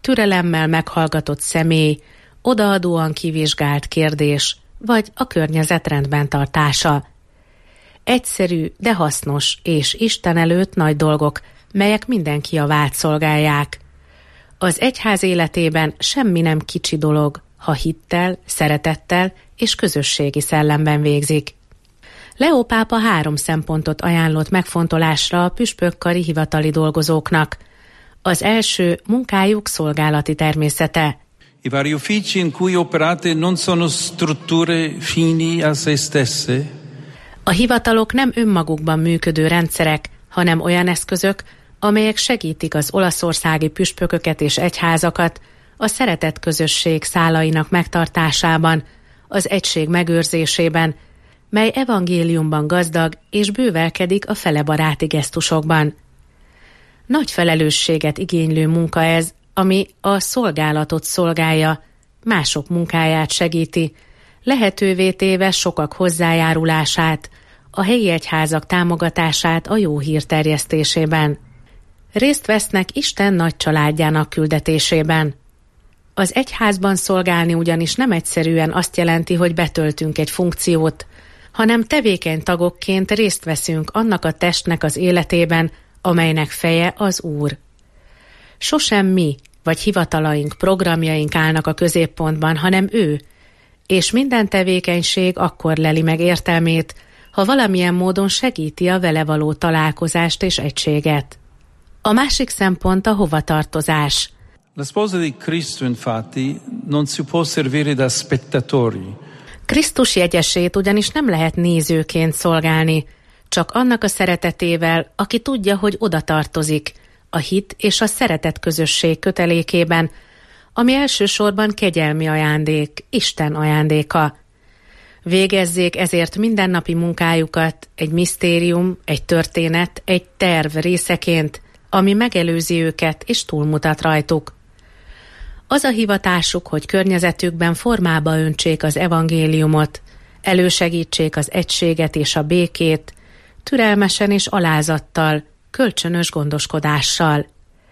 Speaker 7: türelemmel meghallgatott személy, odaadóan kivizsgált kérdés, vagy a környezet rendben tartása. Egyszerű, de hasznos és Isten előtt nagy dolgok, melyek mindenki javát szolgálják. Az egyház életében semmi nem kicsi dolog, ha hittel, szeretettel és közösségi szellemben végzik. Leó pápa 3 szempontot ajánlott megfontolásra a püspökkari hivatali dolgozóknak. Az első munkájuk szolgálati természete.
Speaker 8: I vari uffici in cui operate non sono strutture fini a se stesse.
Speaker 7: A hivatalok nem önmagukban működő rendszerek, hanem olyan eszközök, amelyek segítik az olaszországi püspököket és egyházakat a szeretett közösség szálainak megtartásában, az egység megőrzésében, mely evangéliumban gazdag és bővelkedik a felebaráti gesztusokban. Nagy felelősséget igénylő munka ez, ami a szolgálatot szolgálja, mások munkáját segíti, lehetővé téve sokak hozzájárulását, a helyi egyházak támogatását a jó hír terjesztésében. Részt vesznek Isten nagy családjának küldetésében. Az egyházban szolgálni ugyanis nem egyszerűen azt jelenti, hogy betöltünk egy funkciót, hanem tevékeny tagokként részt veszünk annak a testnek az életében, amelynek feje az Úr. Sosem mi, vagy hivatalaink, programjaink állnak a középpontban, hanem ő, és minden tevékenység akkor leli meg értelmét, ha valamilyen módon segíti a vele való találkozást és egységet. A másik szempont a hovatartozás.
Speaker 8: La sposa di Cristo, infatti, non si può servire da spettatori.
Speaker 7: Krisztus jegyesét ugyanis nem lehet nézőként szolgálni, csak annak a szeretetével, aki tudja, hogy oda tartozik, a hit és a szeretet közösség kötelékében, ami elsősorban kegyelmi ajándék, Isten ajándéka. Végezzék ezért mindennapi munkájukat egy misztérium, egy történet, egy terv részeként, ami megelőzi őket és túlmutat rajtuk. Az a hivatásuk, hogy környezetükben formába öntsék az evangéliumot, elősegítsék az egységet és a békét, türelmesen és alázattal, kölcsönös gondoskodással.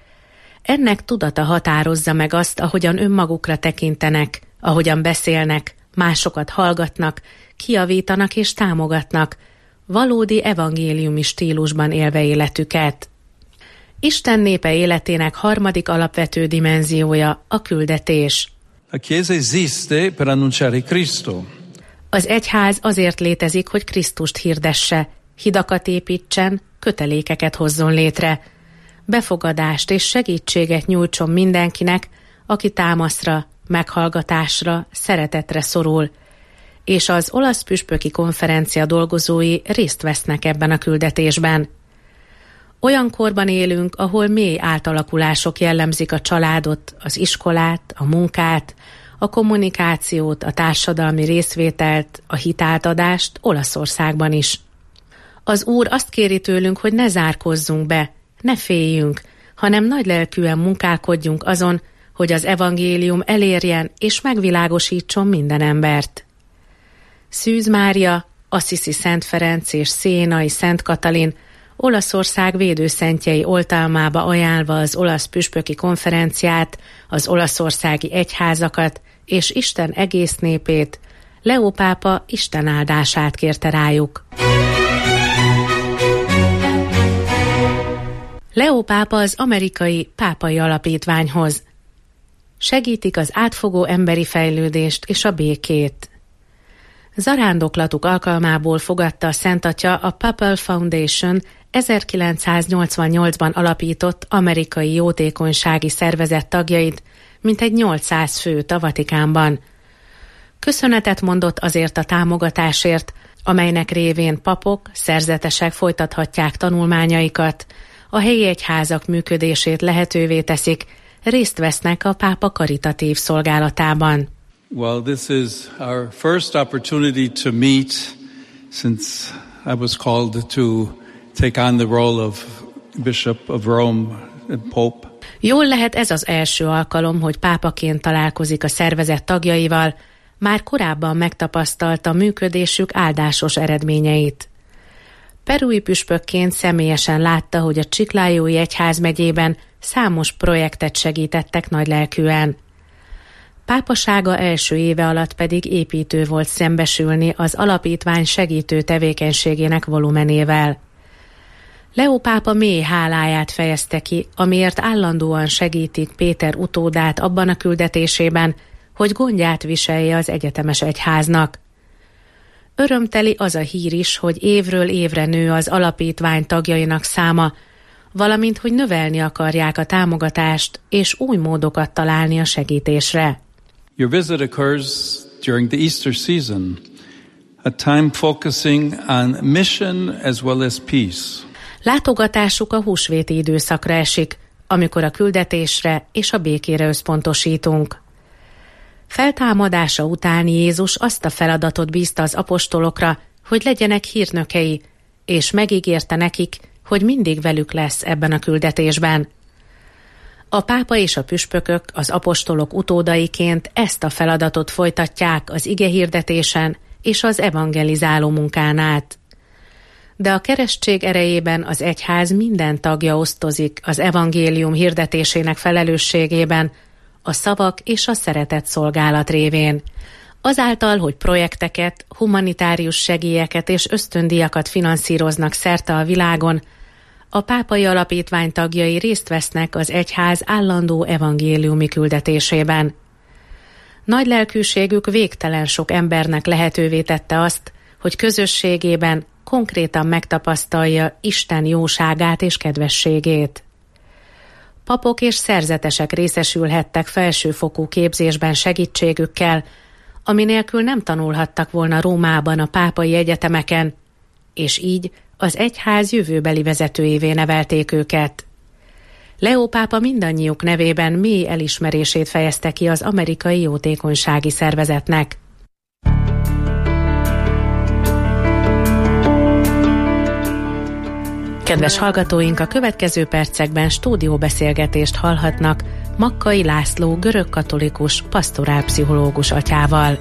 Speaker 7: Ennek tudata határozza meg azt, ahogyan önmagukra tekintenek, ahogyan beszélnek, másokat hallgatnak, kijavítanak és támogatnak, valódi evangéliumi stílusban élve életüket. Isten népe életének harmadik alapvető dimenziója a küldetés.
Speaker 8: La Chiesa esiste per annunciare Cristo.
Speaker 7: Az egyház azért létezik, hogy Krisztust hirdesse, hidakat építsen, kötelékeket hozzon létre, befogadást és segítséget nyújtson mindenkinek, aki támaszra, meghallgatásra, szeretetre szorul, és az olasz püspöki konferencia dolgozói részt vesznek ebben a küldetésben. Olyan korban élünk, ahol mély átalakulások jellemzik a családot, az iskolát, a munkát, a kommunikációt, a társadalmi részvételt, a hitátadást Olaszországban is. Az Úr azt kéri tőlünk, hogy ne zárkozzunk be, ne féljünk, hanem nagylelkűen munkálkodjunk azon, hogy az evangélium elérjen és megvilágosítson minden embert. Szűz Mária, Assisi Szent Ferenc és Sienai Szent Katalin Olaszország védőszentjei oltalmába ajánlva az olasz püspöki konferenciát, az olaszországi egyházakat és Isten egész népét, Leó pápa Isten áldását kérte rájuk. Leó pápa az amerikai pápai alapítványhoz. Segítik az átfogó emberi fejlődést és a békét. Zarándoklatuk alkalmából fogadta a Szent Atya a Papal Foundation 1988-ban alapított amerikai jótékonysági szervezet tagjait, mintegy 800 főt a Vatikánban. Köszönetet mondott azért a támogatásért, amelynek révén papok, szerzetesek folytathatják tanulmányaikat, a helyi egyházak működését lehetővé teszik, részt vesznek a pápa karitatív szolgálatában.
Speaker 8: Well, this is our first opportunity to meet since I was called to take on the role of Bishop of Rome and Pope.
Speaker 7: Jól lehet ez az első alkalom, hogy pápaként találkozik a szervezet tagjaival, már korábban megtapasztalta működésük áldásos eredményeit. Perui püspökként személyesen látta, hogy a Chiclayói egyházmegyében számos projektet segítettek nagylelkűen. Pápasága első éve alatt pedig építő volt szembesülni az alapítvány segítő tevékenységének volumenével. Leó pápa mély háláját fejezte ki, amiért állandóan segítik Péter utódát abban a küldetésében, hogy gondját viselje az egyetemes egyháznak. Örömteli az a hír is, hogy évről évre nő az alapítvány tagjainak száma, valamint hogy növelni akarják a támogatást és új módokat találni a segítésre.
Speaker 8: Your visit occurs during the Easter season, a time focusing on mission as well as peace.
Speaker 7: Látogatásuk a húsvéti időszakra esik, amikor a küldetésre és a békére összpontosítunk. Feltámadása után Jézus azt a feladatot bízta az apostolokra, hogy legyenek hírnökei, és megígérte nekik, hogy mindig velük lesz ebben a küldetésben. A pápa és a püspökök az apostolok utódaiként ezt a feladatot folytatják az igehirdetésen és az evangelizáló munkán át. De a keresztség erejében az egyház minden tagja osztozik az evangélium hirdetésének felelősségében, a szavak és a szeretet szolgálat révén. Azáltal, hogy projekteket, humanitárius segélyeket és ösztöndíjakat finanszíroznak szerte a világon, a pápai alapítvány tagjai részt vesznek az egyház állandó evangéliumi küldetésében. Nagy lelkűségük végtelen sok embernek lehetővé tette azt, hogy közösségében konkrétan megtapasztalja Isten jóságát és kedvességét. Papok és szerzetesek részesülhettek felsőfokú képzésben segítségükkel, ami nélkül nem tanulhattak volna Rómában a pápai egyetemeken, és így az egyház jövőbeli vezetőjévé nevelték őket. Leó pápa mindannyiuk nevében mély elismerését fejezte ki az amerikai jótékonysági szervezetnek. Kedves hallgatóink, a következő percekben stúdióbeszélgetést hallhatnak Makkai László görögkatolikus pastorálpszichológus atyával.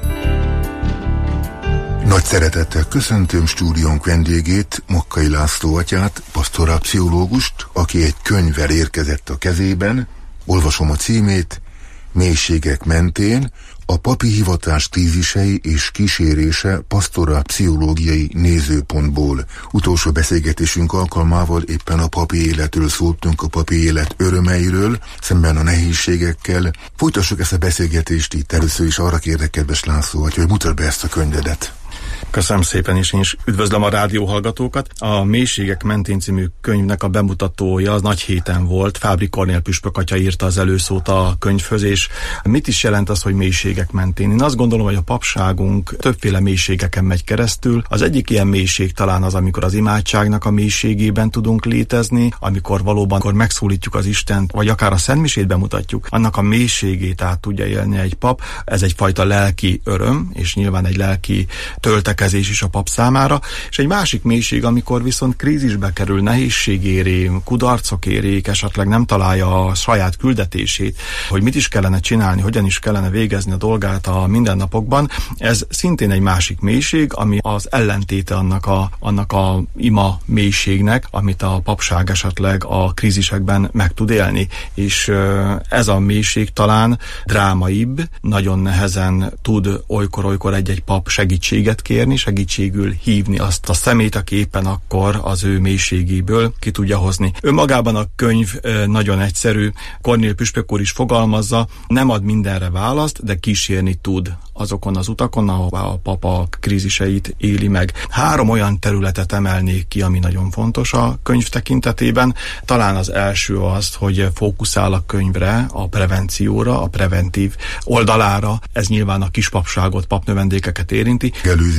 Speaker 9: Nagy szeretettel köszöntöm stúdiónk vendégét, Makkai László atyát, pastorálpszichológust, aki egy könyvvel érkezett a kezében. Olvasom a címét: Mélységek mentén, a papi hivatás krízisei és kísérése pastorálpszichológiai nézőpontból. Utolsó beszélgetésünk alkalmával éppen a papi életről szóltunk, a papi élet örömeiről, szemben a nehézségekkel. Folytassuk ezt a beszélgetést itt. Először is arra kérlek, kedves László, hogy mutasd be ezt a könyvedet.
Speaker 10: Köszönöm szépen, és én is üdvözlöm a rádióhallgatókat. A Mélységek mentén című könyvnek a bemutatója az nagy héten volt. Fábri Kornél püspök atya írta az előszót a könyvhöz, és mit is jelent az, hogy mélységek mentén? Én azt gondolom, hogy a papságunk többféle mélységeken megy keresztül. Az egyik ilyen mélység talán az, amikor az imádságnak a mélységében tudunk létezni, amikor valóban megszólítjuk az Istent, vagy akár a szentmisét bemutatjuk, annak a mélységét át tudja élni egy pap. Ez egyfajta lelki öröm, és nyilván egy lelki töltekezés is a pap számára, és egy másik mélység, amikor viszont krízisbe kerül, nehézség éri, kudarcok érik, esetleg nem találja a saját küldetését, hogy mit is kellene csinálni, hogyan is kellene végezni a dolgát a mindennapokban. Ez szintén egy másik mélység, ami az ellentéte annak a ima mélységnek, amit a papság esetleg a krízisekben meg tud élni. És ez a mélység talán drámaibb, nagyon nehezen tud olykor-olykor egy pap segítséget kérni, segítségül hívni azt a szemét, aki éppen akkor az ő mélységéből ki tudja hozni. Önmagában a könyv nagyon egyszerű, Kornél püspök úr is fogalmazza, nem ad mindenre választ, de kísérni tud azokon az utakon, ahol a papa kríziseit éli meg. 3 olyan területet emelnék ki, ami nagyon fontos a könyv tekintetében. Talán az első az, hogy fókuszál a könyvre, a prevencióra, a preventív oldalára. Ez nyilván a kispapságot, papnövendékeket érinti.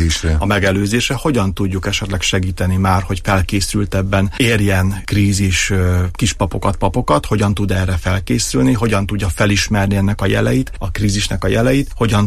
Speaker 10: A megelőzésre. Hogyan tudjuk esetleg segíteni már, hogy felkészültebben érjen krízis kispapokat, papokat, hogyan tud erre felkészülni, hogyan tudja felismerni ennek a jeleit, a krízisnek a jeleit, hogyan tud ezzel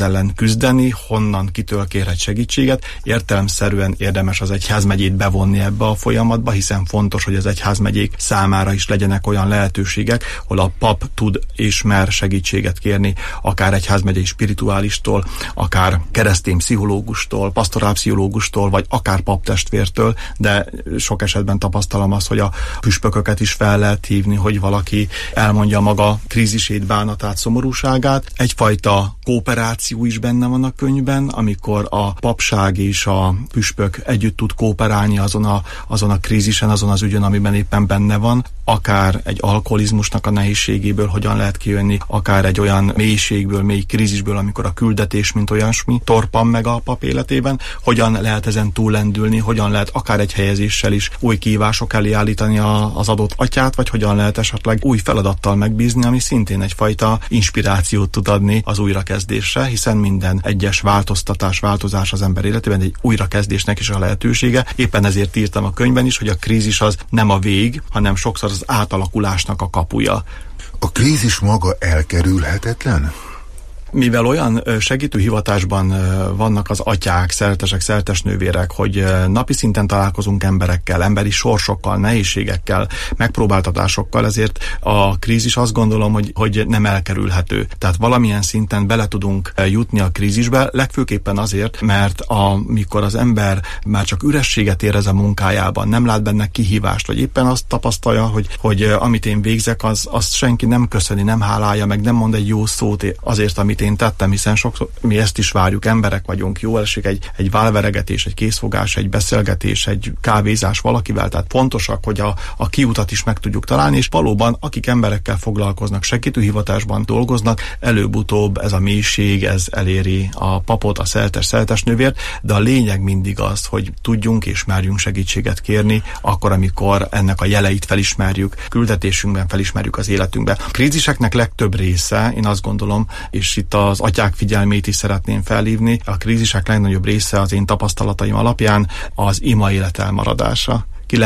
Speaker 10: ellen küzdeni, honnan kitől kérhet segítséget. Értelemszerűen érdemes az egyházmegyét bevonni ebbe a folyamatba, hiszen fontos, hogy az egyházmegyék számára is legyenek olyan lehetőségek, hol a pap tud és mer segítséget kérni, akár egyházmegyei spirituálistól, akár keresztény pszichológustól, pastorálpszichológustól, vagy akár paptestvértől, de sok esetben tapasztalom azt, hogy a püspököket is fel lehet hívni, hogy valaki elmondja maga krízisét, bánatát, szomorúságát. Egyfajta kooperáció is benne van a könyvben, amikor a papság és a püspök együtt tud kooperálni azon a krízisen, azon az ügyön, amiben éppen benne van, akár egy alkoholizmusnak a nehézségéből hogyan lehet kijönni, akár egy olyan mélységből, mély krízisből, amikor a küldetés, mint olyasmi torpan meg a pap életében, hogyan lehet ezen túllendülni, hogyan lehet akár egy helyezéssel is új kihívások elé állítani az adott atyát, vagy hogyan lehet esetleg új feladattal megbízni, ami szintén egyfajta inspirációt tud adni az újrakezdésre, hiszen minden egyes változás az ember életében egy újrakezdésnek is a lehetősége. Éppen ezért írtam a könyvben is, hogy a krízis az nem a vég, hanem sokszor az átalakulásnak a kapuja.
Speaker 9: A krízis maga elkerülhetetlen?
Speaker 10: Mivel olyan segítő hivatásban vannak az atyák, szeretesek, szeretesnővérek, hogy napi szinten találkozunk emberekkel, emberi sorsokkal, nehézségekkel, megpróbáltatásokkal, ezért a krízis azt gondolom, hogy nem elkerülhető. Tehát valamilyen szinten bele tudunk jutni a krízisbe, legfőképpen azért, mert amikor az ember már csak ürességet érez a munkájában, nem lát benne kihívást, vagy éppen azt tapasztalja, hogy amit én végzek, azt senki nem köszöni, nem hálálja, meg nem mond egy jó szót azért, amit én tettem, hiszen sokszor mi ezt is várjuk, emberek vagyunk, jó esik egy válveregetés, egy készfogás, egy beszélgetés, egy kávézás valakivel, tehát fontosak, hogy a kiutat is meg tudjuk találni, és valóban, akik emberekkel foglalkoznak, segítőhivatásban dolgoznak, előbb-utóbb ez a mélység, ez eléri a papot, a szeretesnővért, de a lényeg mindig az, hogy tudjunk és merjünk segítséget kérni, akkor, amikor ennek a jeleit felismerjük, küldetésünkben felismerjük az életünkben. A kríziseknek legtöbb része, én azt gondolom, és itt az atyák figyelmét is szeretném felhívni, a krízisek legnagyobb része az én tapasztalataim alapján az ima élet elmaradása.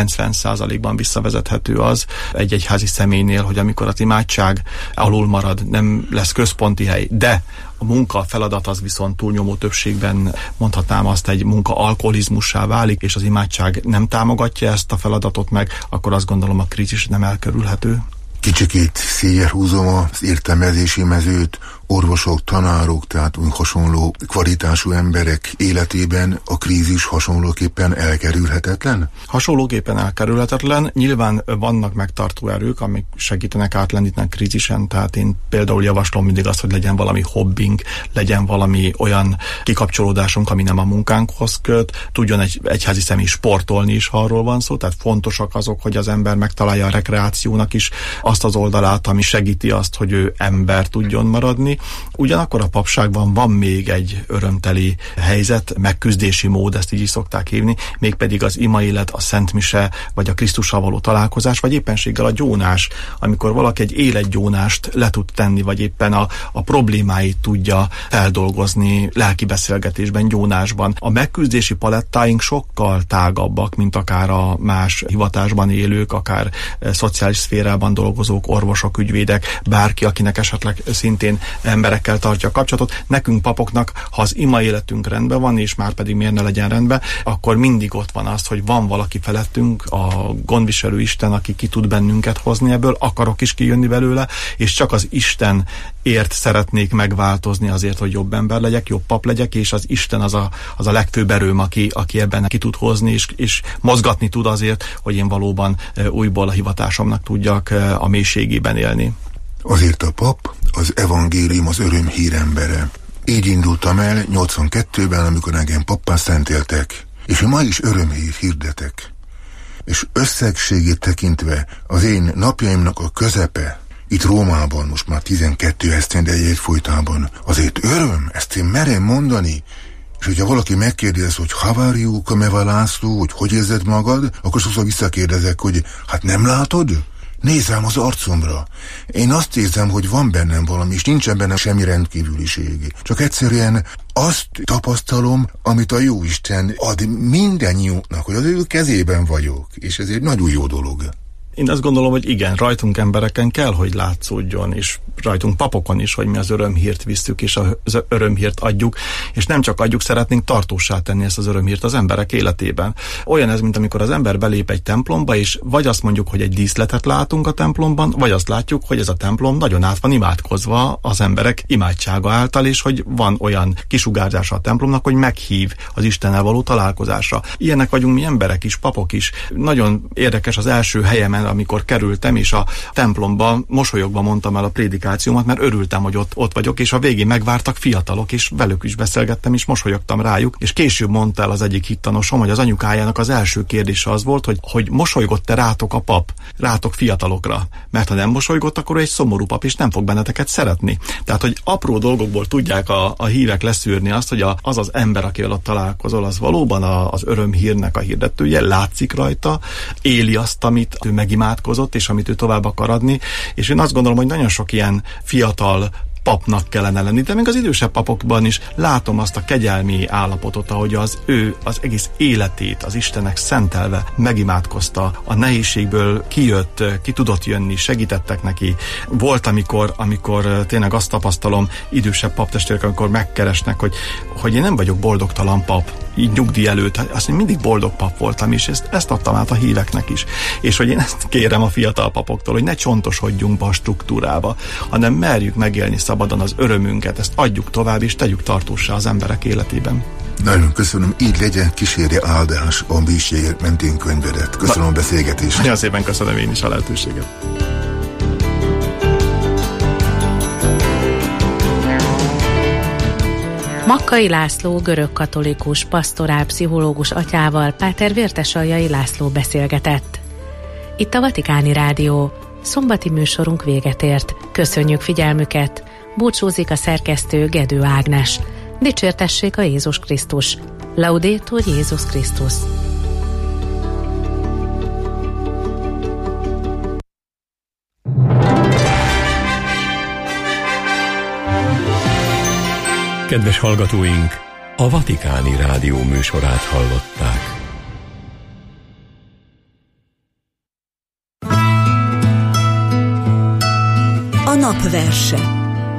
Speaker 10: 90%-ban visszavezethető az egy egyházi személynél, hogy amikor az imádság alul marad, nem lesz központi hely, de a munka, a feladat az viszont túlnyomó többségben, mondhatnám azt, egy munka alkoholizmussá válik, és az imádság nem támogatja ezt a feladatot meg, akkor azt gondolom a krízis nem elkerülhető.
Speaker 9: Kicsikét széjjel húzom az értelmezési mezőt, orvosok, tanárok, tehát hasonló kvalitású emberek életében a krízis hasonlóképpen elkerülhetetlen?
Speaker 10: Hasonlóképpen elkerülhetetlen. Nyilván vannak megtartó erők, amik segítenek átlendíteni krízisen, tehát én például javaslom mindig azt, hogy legyen valami hobbink, legyen valami olyan kikapcsolódásunk, ami nem a munkánkhoz köt, tudjon egy egyházi személy sportolni is, ha arról van szó, tehát fontosak azok, hogy az ember megtalálja a rekreációnak is azt az oldalát, ami segíti azt, hogy ő ember tudjon maradni. Ugyanakkor a papságban van még egy örömteli helyzet, megküzdési mód, ezt így is szokták hívni, mégpedig az imaélet, a szentmise, vagy a Krisztussal való találkozás, vagy éppenséggel a gyónás, amikor valaki egy életgyónást le tud tenni, vagy éppen a problémáit tudja feldolgozni lelki beszélgetésben, gyónásban. A megküzdési palettáink sokkal tágabbak, mint akár a más hivatásban élők, akár szociális szférában dolgozók, orvosok, ügyvédek, bárki, akinek esetleg szintén emberekkel tartja a kapcsolatot. Nekünk papoknak, ha az ima életünk rendben van, és már pedig miért ne legyen rendben, akkor mindig ott van az, hogy van valaki felettünk, a gondviselő Isten, aki ki tud bennünket hozni ebből, akarok is kijönni belőle, és csak az Istenért szeretnék megváltozni azért, hogy jobb ember legyek, jobb pap legyek, és az Isten az a legfőbb erőm, aki ebben ki tud hozni, és mozgatni tud azért, hogy én valóban újból a hivatásomnak tudjak a mélységében élni.
Speaker 9: Azért a pap az evangélium, az öröm hírembere. Így indultam el 82-ben, amikor engem pappá szentéltek, és ma is örömhír hirdetek. És összegségét tekintve az én napjaimnak a közepe, itt Rómában most már 12 esztende egyfolytában, azért öröm, ezt én merem mondani. És hogyha valaki megkérdez, hogy how are you, Kameva László, hogy érzed magad, akkor sokszor visszakérdezek, hogy hát nem látod? Nézz rám az arcomra. Én azt érzem, hogy van bennem valami, és nincsen bennem semmi rendkívüliség. Csak egyszerűen azt tapasztalom, amit a Jóisten ad mindennyiunknak, hogy az ő kezében vagyok. És ez egy nagyon jó dolog.
Speaker 10: Én azt gondolom, hogy igen, rajtunk embereken kell, hogy látszódjon, és rajtunk papokon is, hogy mi az örömhírt visszük, és az örömhírt adjuk, és nem csak adjuk, szeretnénk tartósá tenni ezt az örömhírt az emberek életében. Olyan ez, mint amikor az ember belép egy templomba, és vagy azt mondjuk, hogy egy díszletet látunk a templomban, vagy azt látjuk, hogy ez a templom nagyon át van imádkozva az emberek imádsága által, és hogy van olyan kisugárzása a templomnak, hogy meghív az Istennel való találkozásra. Ilyenek vagyunk mi emberek is, papok is. Nagyon érdekes az első helyemen, amikor kerültem, és a templomba mosolyogva mondtam el a prédikációmat, mert örültem, hogy ott vagyok, és a végén megvártak fiatalok, és velük is beszélgettem, és mosolyogtam rájuk, és később mondta el az egyik hittanosom, hogy az anyukájának az első kérdése az volt, hogy mosolygott-e rátok a pap, rátok fiatalokra, mert ha nem mosolygott, akkor egy szomorú pap, és nem fog benneteket szeretni. Tehát, hogy apró dolgokból tudják a hívek leszűrni azt, hogy az ember, akivel ott találkozol, az valóban az örömhírnek a hirdetője, látszik rajta, éli azt, amit ő megimádkozott, és amit ő tovább akar adni, és én azt gondolom, hogy nagyon sok ilyen fiatal papnak kellene lenni, de még az idősebb papokban is látom azt a kegyelmi állapotot, ahogy az egész életét az Istennek szentelve megimádkozta, a nehézségből kijött, ki tudott jönni, segítettek neki. Volt, amikor tényleg azt tapasztalom, idősebb paptestvérek, amikor megkeresnek, hogy én nem vagyok boldogtalan pap, így nyugdíj előtt, azt én mindig boldog pap voltam, és ezt adtam át a híveknek is. És hogy én ezt kérem a fiatal papoktól, hogy ne csontosodjunk be a struktúrába, hanem merjük megélni szabadon az örömünket, ezt adjuk tovább, és tegyük tartóssá az emberek életében.
Speaker 9: Nagyon köszönöm, így legyen, kísérje áldás a Mélységek mentén könyvedet. Köszönöm a beszélgetést.
Speaker 10: Nagyon szépen köszönöm én is a lehetőséget.
Speaker 7: Makkai László görögkatolikus pastorálpszichológus atyával Páter Vértesaljai László beszélgetett. Itt a Vatikáni Rádió. Szombati műsorunk véget ért. Köszönjük figyelmüket. Búcsúzik a szerkesztő Gedő Ágnes. Dicsértessék a Jézus Krisztus. Laudetur Jézus Krisztus.
Speaker 4: Kedves hallgatóink, a Vatikáni Rádió műsorát hallották.
Speaker 11: A napverse.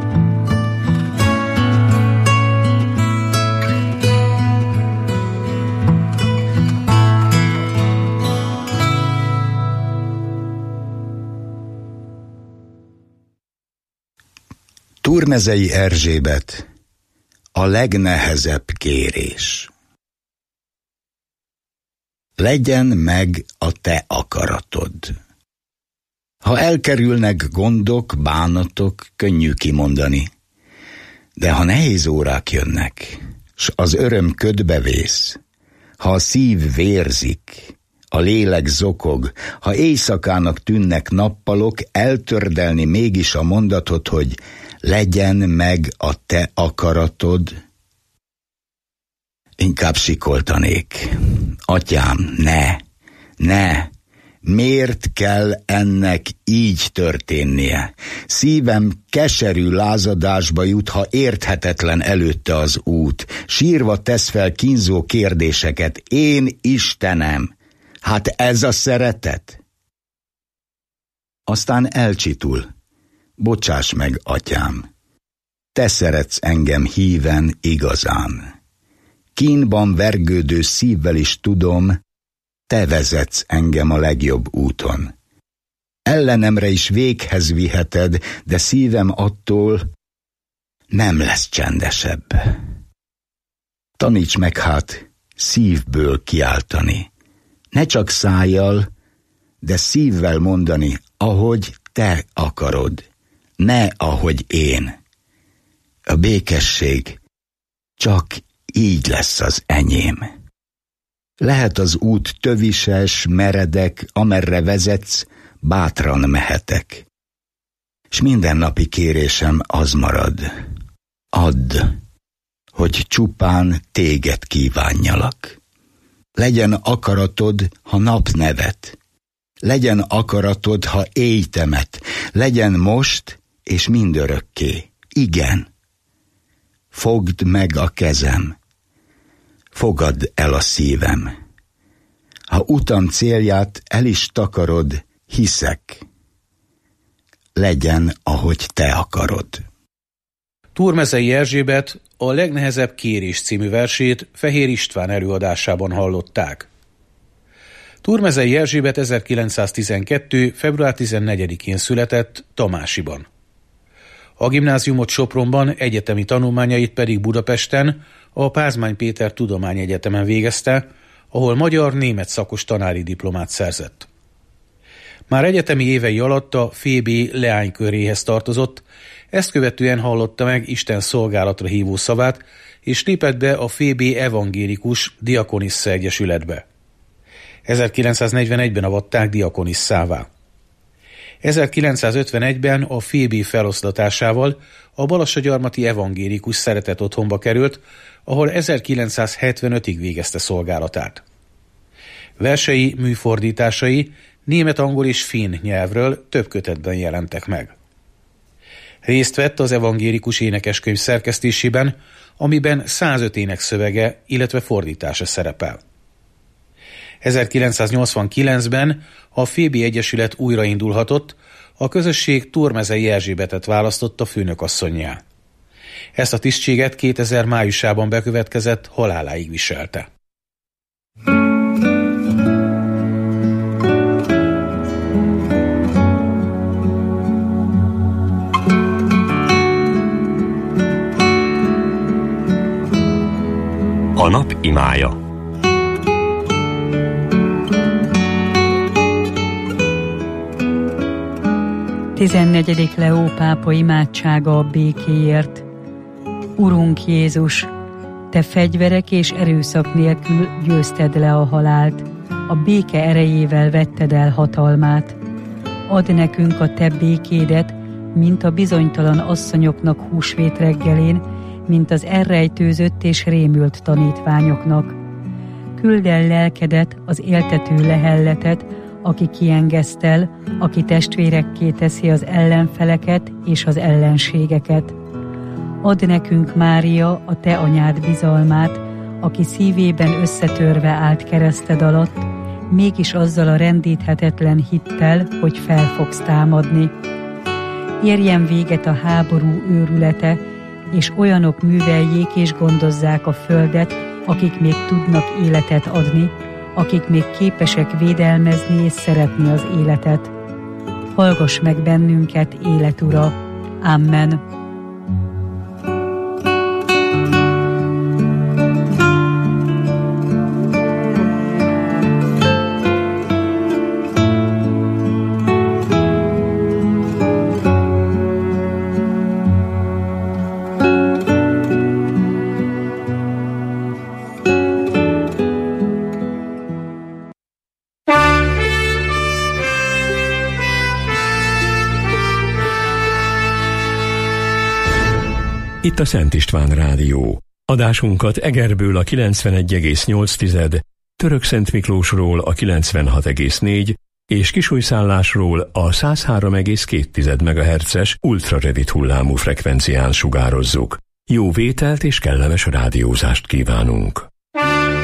Speaker 12: Turmezei Erzsébet. A legnehezebb kérés. Legyen meg a te akaratod. Ha elkerülnek gondok, bánatok, könnyű kimondani. De ha nehéz órák jönnek, s az öröm ködbe vész, ha a szív vérzik, a lélek zokog, ha éjszakának tűnnek nappalok, eltördelni mégis a mondatot, hogy legyen meg a te akaratod. Inkább sikoltanék. Atyám, ne! Miért kell ennek így történnie? Szívem keserű lázadásba jut, ha érthetetlen előtte az út. Sírva tesz fel kínzó kérdéseket. Én Istenem, hát ez a szeretet? Aztán elcsitul. Bocsáss meg, atyám, te szeretsz engem híven igazán. Kínban vergődő szívvel is tudom, te vezetsz engem a legjobb úton. Ellenemre is véghez viheted, de szívem attól nem lesz csendesebb. Taníts meg hát szívből kiáltani, ne csak szájjal, de szívvel mondani, ahogy te akarod, ne ahogy én. A békesség csak így lesz az enyém. Lehet az út tövises, meredek, amerre vezetsz, bátran mehetek. S mindennapi kérésem az marad. Add, hogy csupán téged kívánjalak. Legyen akaratod, ha nap nevet. Legyen akaratod, ha éj temet. Legyen most és mindörökké. Igen. Fogd meg a kezem. Fogadd el a szívem. Ha utam célját el is takarod, hiszek. Legyen, ahogy te akarod.
Speaker 13: Túrmezei Erzsébet a Legnehezebb kérés című versét Fehér István előadásában hallották. Túrmezei Erzsébet 1912. február 14-én született Tamásiban. A gimnáziumot Sopronban, egyetemi tanulmányait pedig Budapesten, a Pázmány Péter Tudományegyetemen végezte, ahol magyar-német szakos tanári diplomát szerzett. Már egyetemi évei alatt a FB leányköréhez tartozott, ezt követően hallotta meg Isten szolgálatra hívó szavát, és lépett be a FB evangélikus diakonissza egyesületbe. 1941-ben avatták diakonisszává. 1951-ben a FB feloszlatásával a Balassagyarmati evangélikus szeretett otthonba került, ahol 1975-ig végezte szolgálatát. Versei, műfordításai német, angol és finn nyelvről több kötetben jelentek meg. Részt vett az evangélikus énekeskönyv szerkesztésében, amiben 105 énekszövege, illetve fordítása szerepel. 1989-ben a FB Egyesület újraindulhatott, a közösség Túrmezei Erzsébetet választotta főnökasszonnyá. Ezt a tisztséget 2000 májusában bekövetkezett, haláláig viselte.
Speaker 4: A nap imája.
Speaker 14: Tizennegyedik Leó pápa imádsága a békéért. Urunk Jézus, te fegyverek és erőszak nélkül győzted le a halált, a béke erejével vetted el hatalmát. Add nekünk a te békédet, mint a bizonytalan asszonyoknak húsvét reggelén, mint az elrejtőzött és rémült tanítványoknak. Küld el lelkedet, az éltető lehelletet, aki kiengesztel, aki testvérekké teszi az ellenfeleket és az ellenségeket. Add nekünk, Mária, a te anyád bizalmát, aki szívében összetörve állt kereszted alatt, mégis azzal a rendíthetetlen hittel, hogy fel fogsz támadni. Érjen véget a háború őrülete, és olyanok műveljék és gondozzák a földet, akik még tudnak életet adni, akik még képesek védelmezni és szeretni az életet. Hallgass meg bennünket, élet Ura! Amen.
Speaker 4: Itt a Szent István Rádió. Adásunkat Egerből a 91,8, Törökszent Miklósról a 96,4 és Kisújszállásról a 103,2 MHz-es ultrarövid hullámú frekvencián sugározzuk. Jó vételt és kellemes rádiózást kívánunk!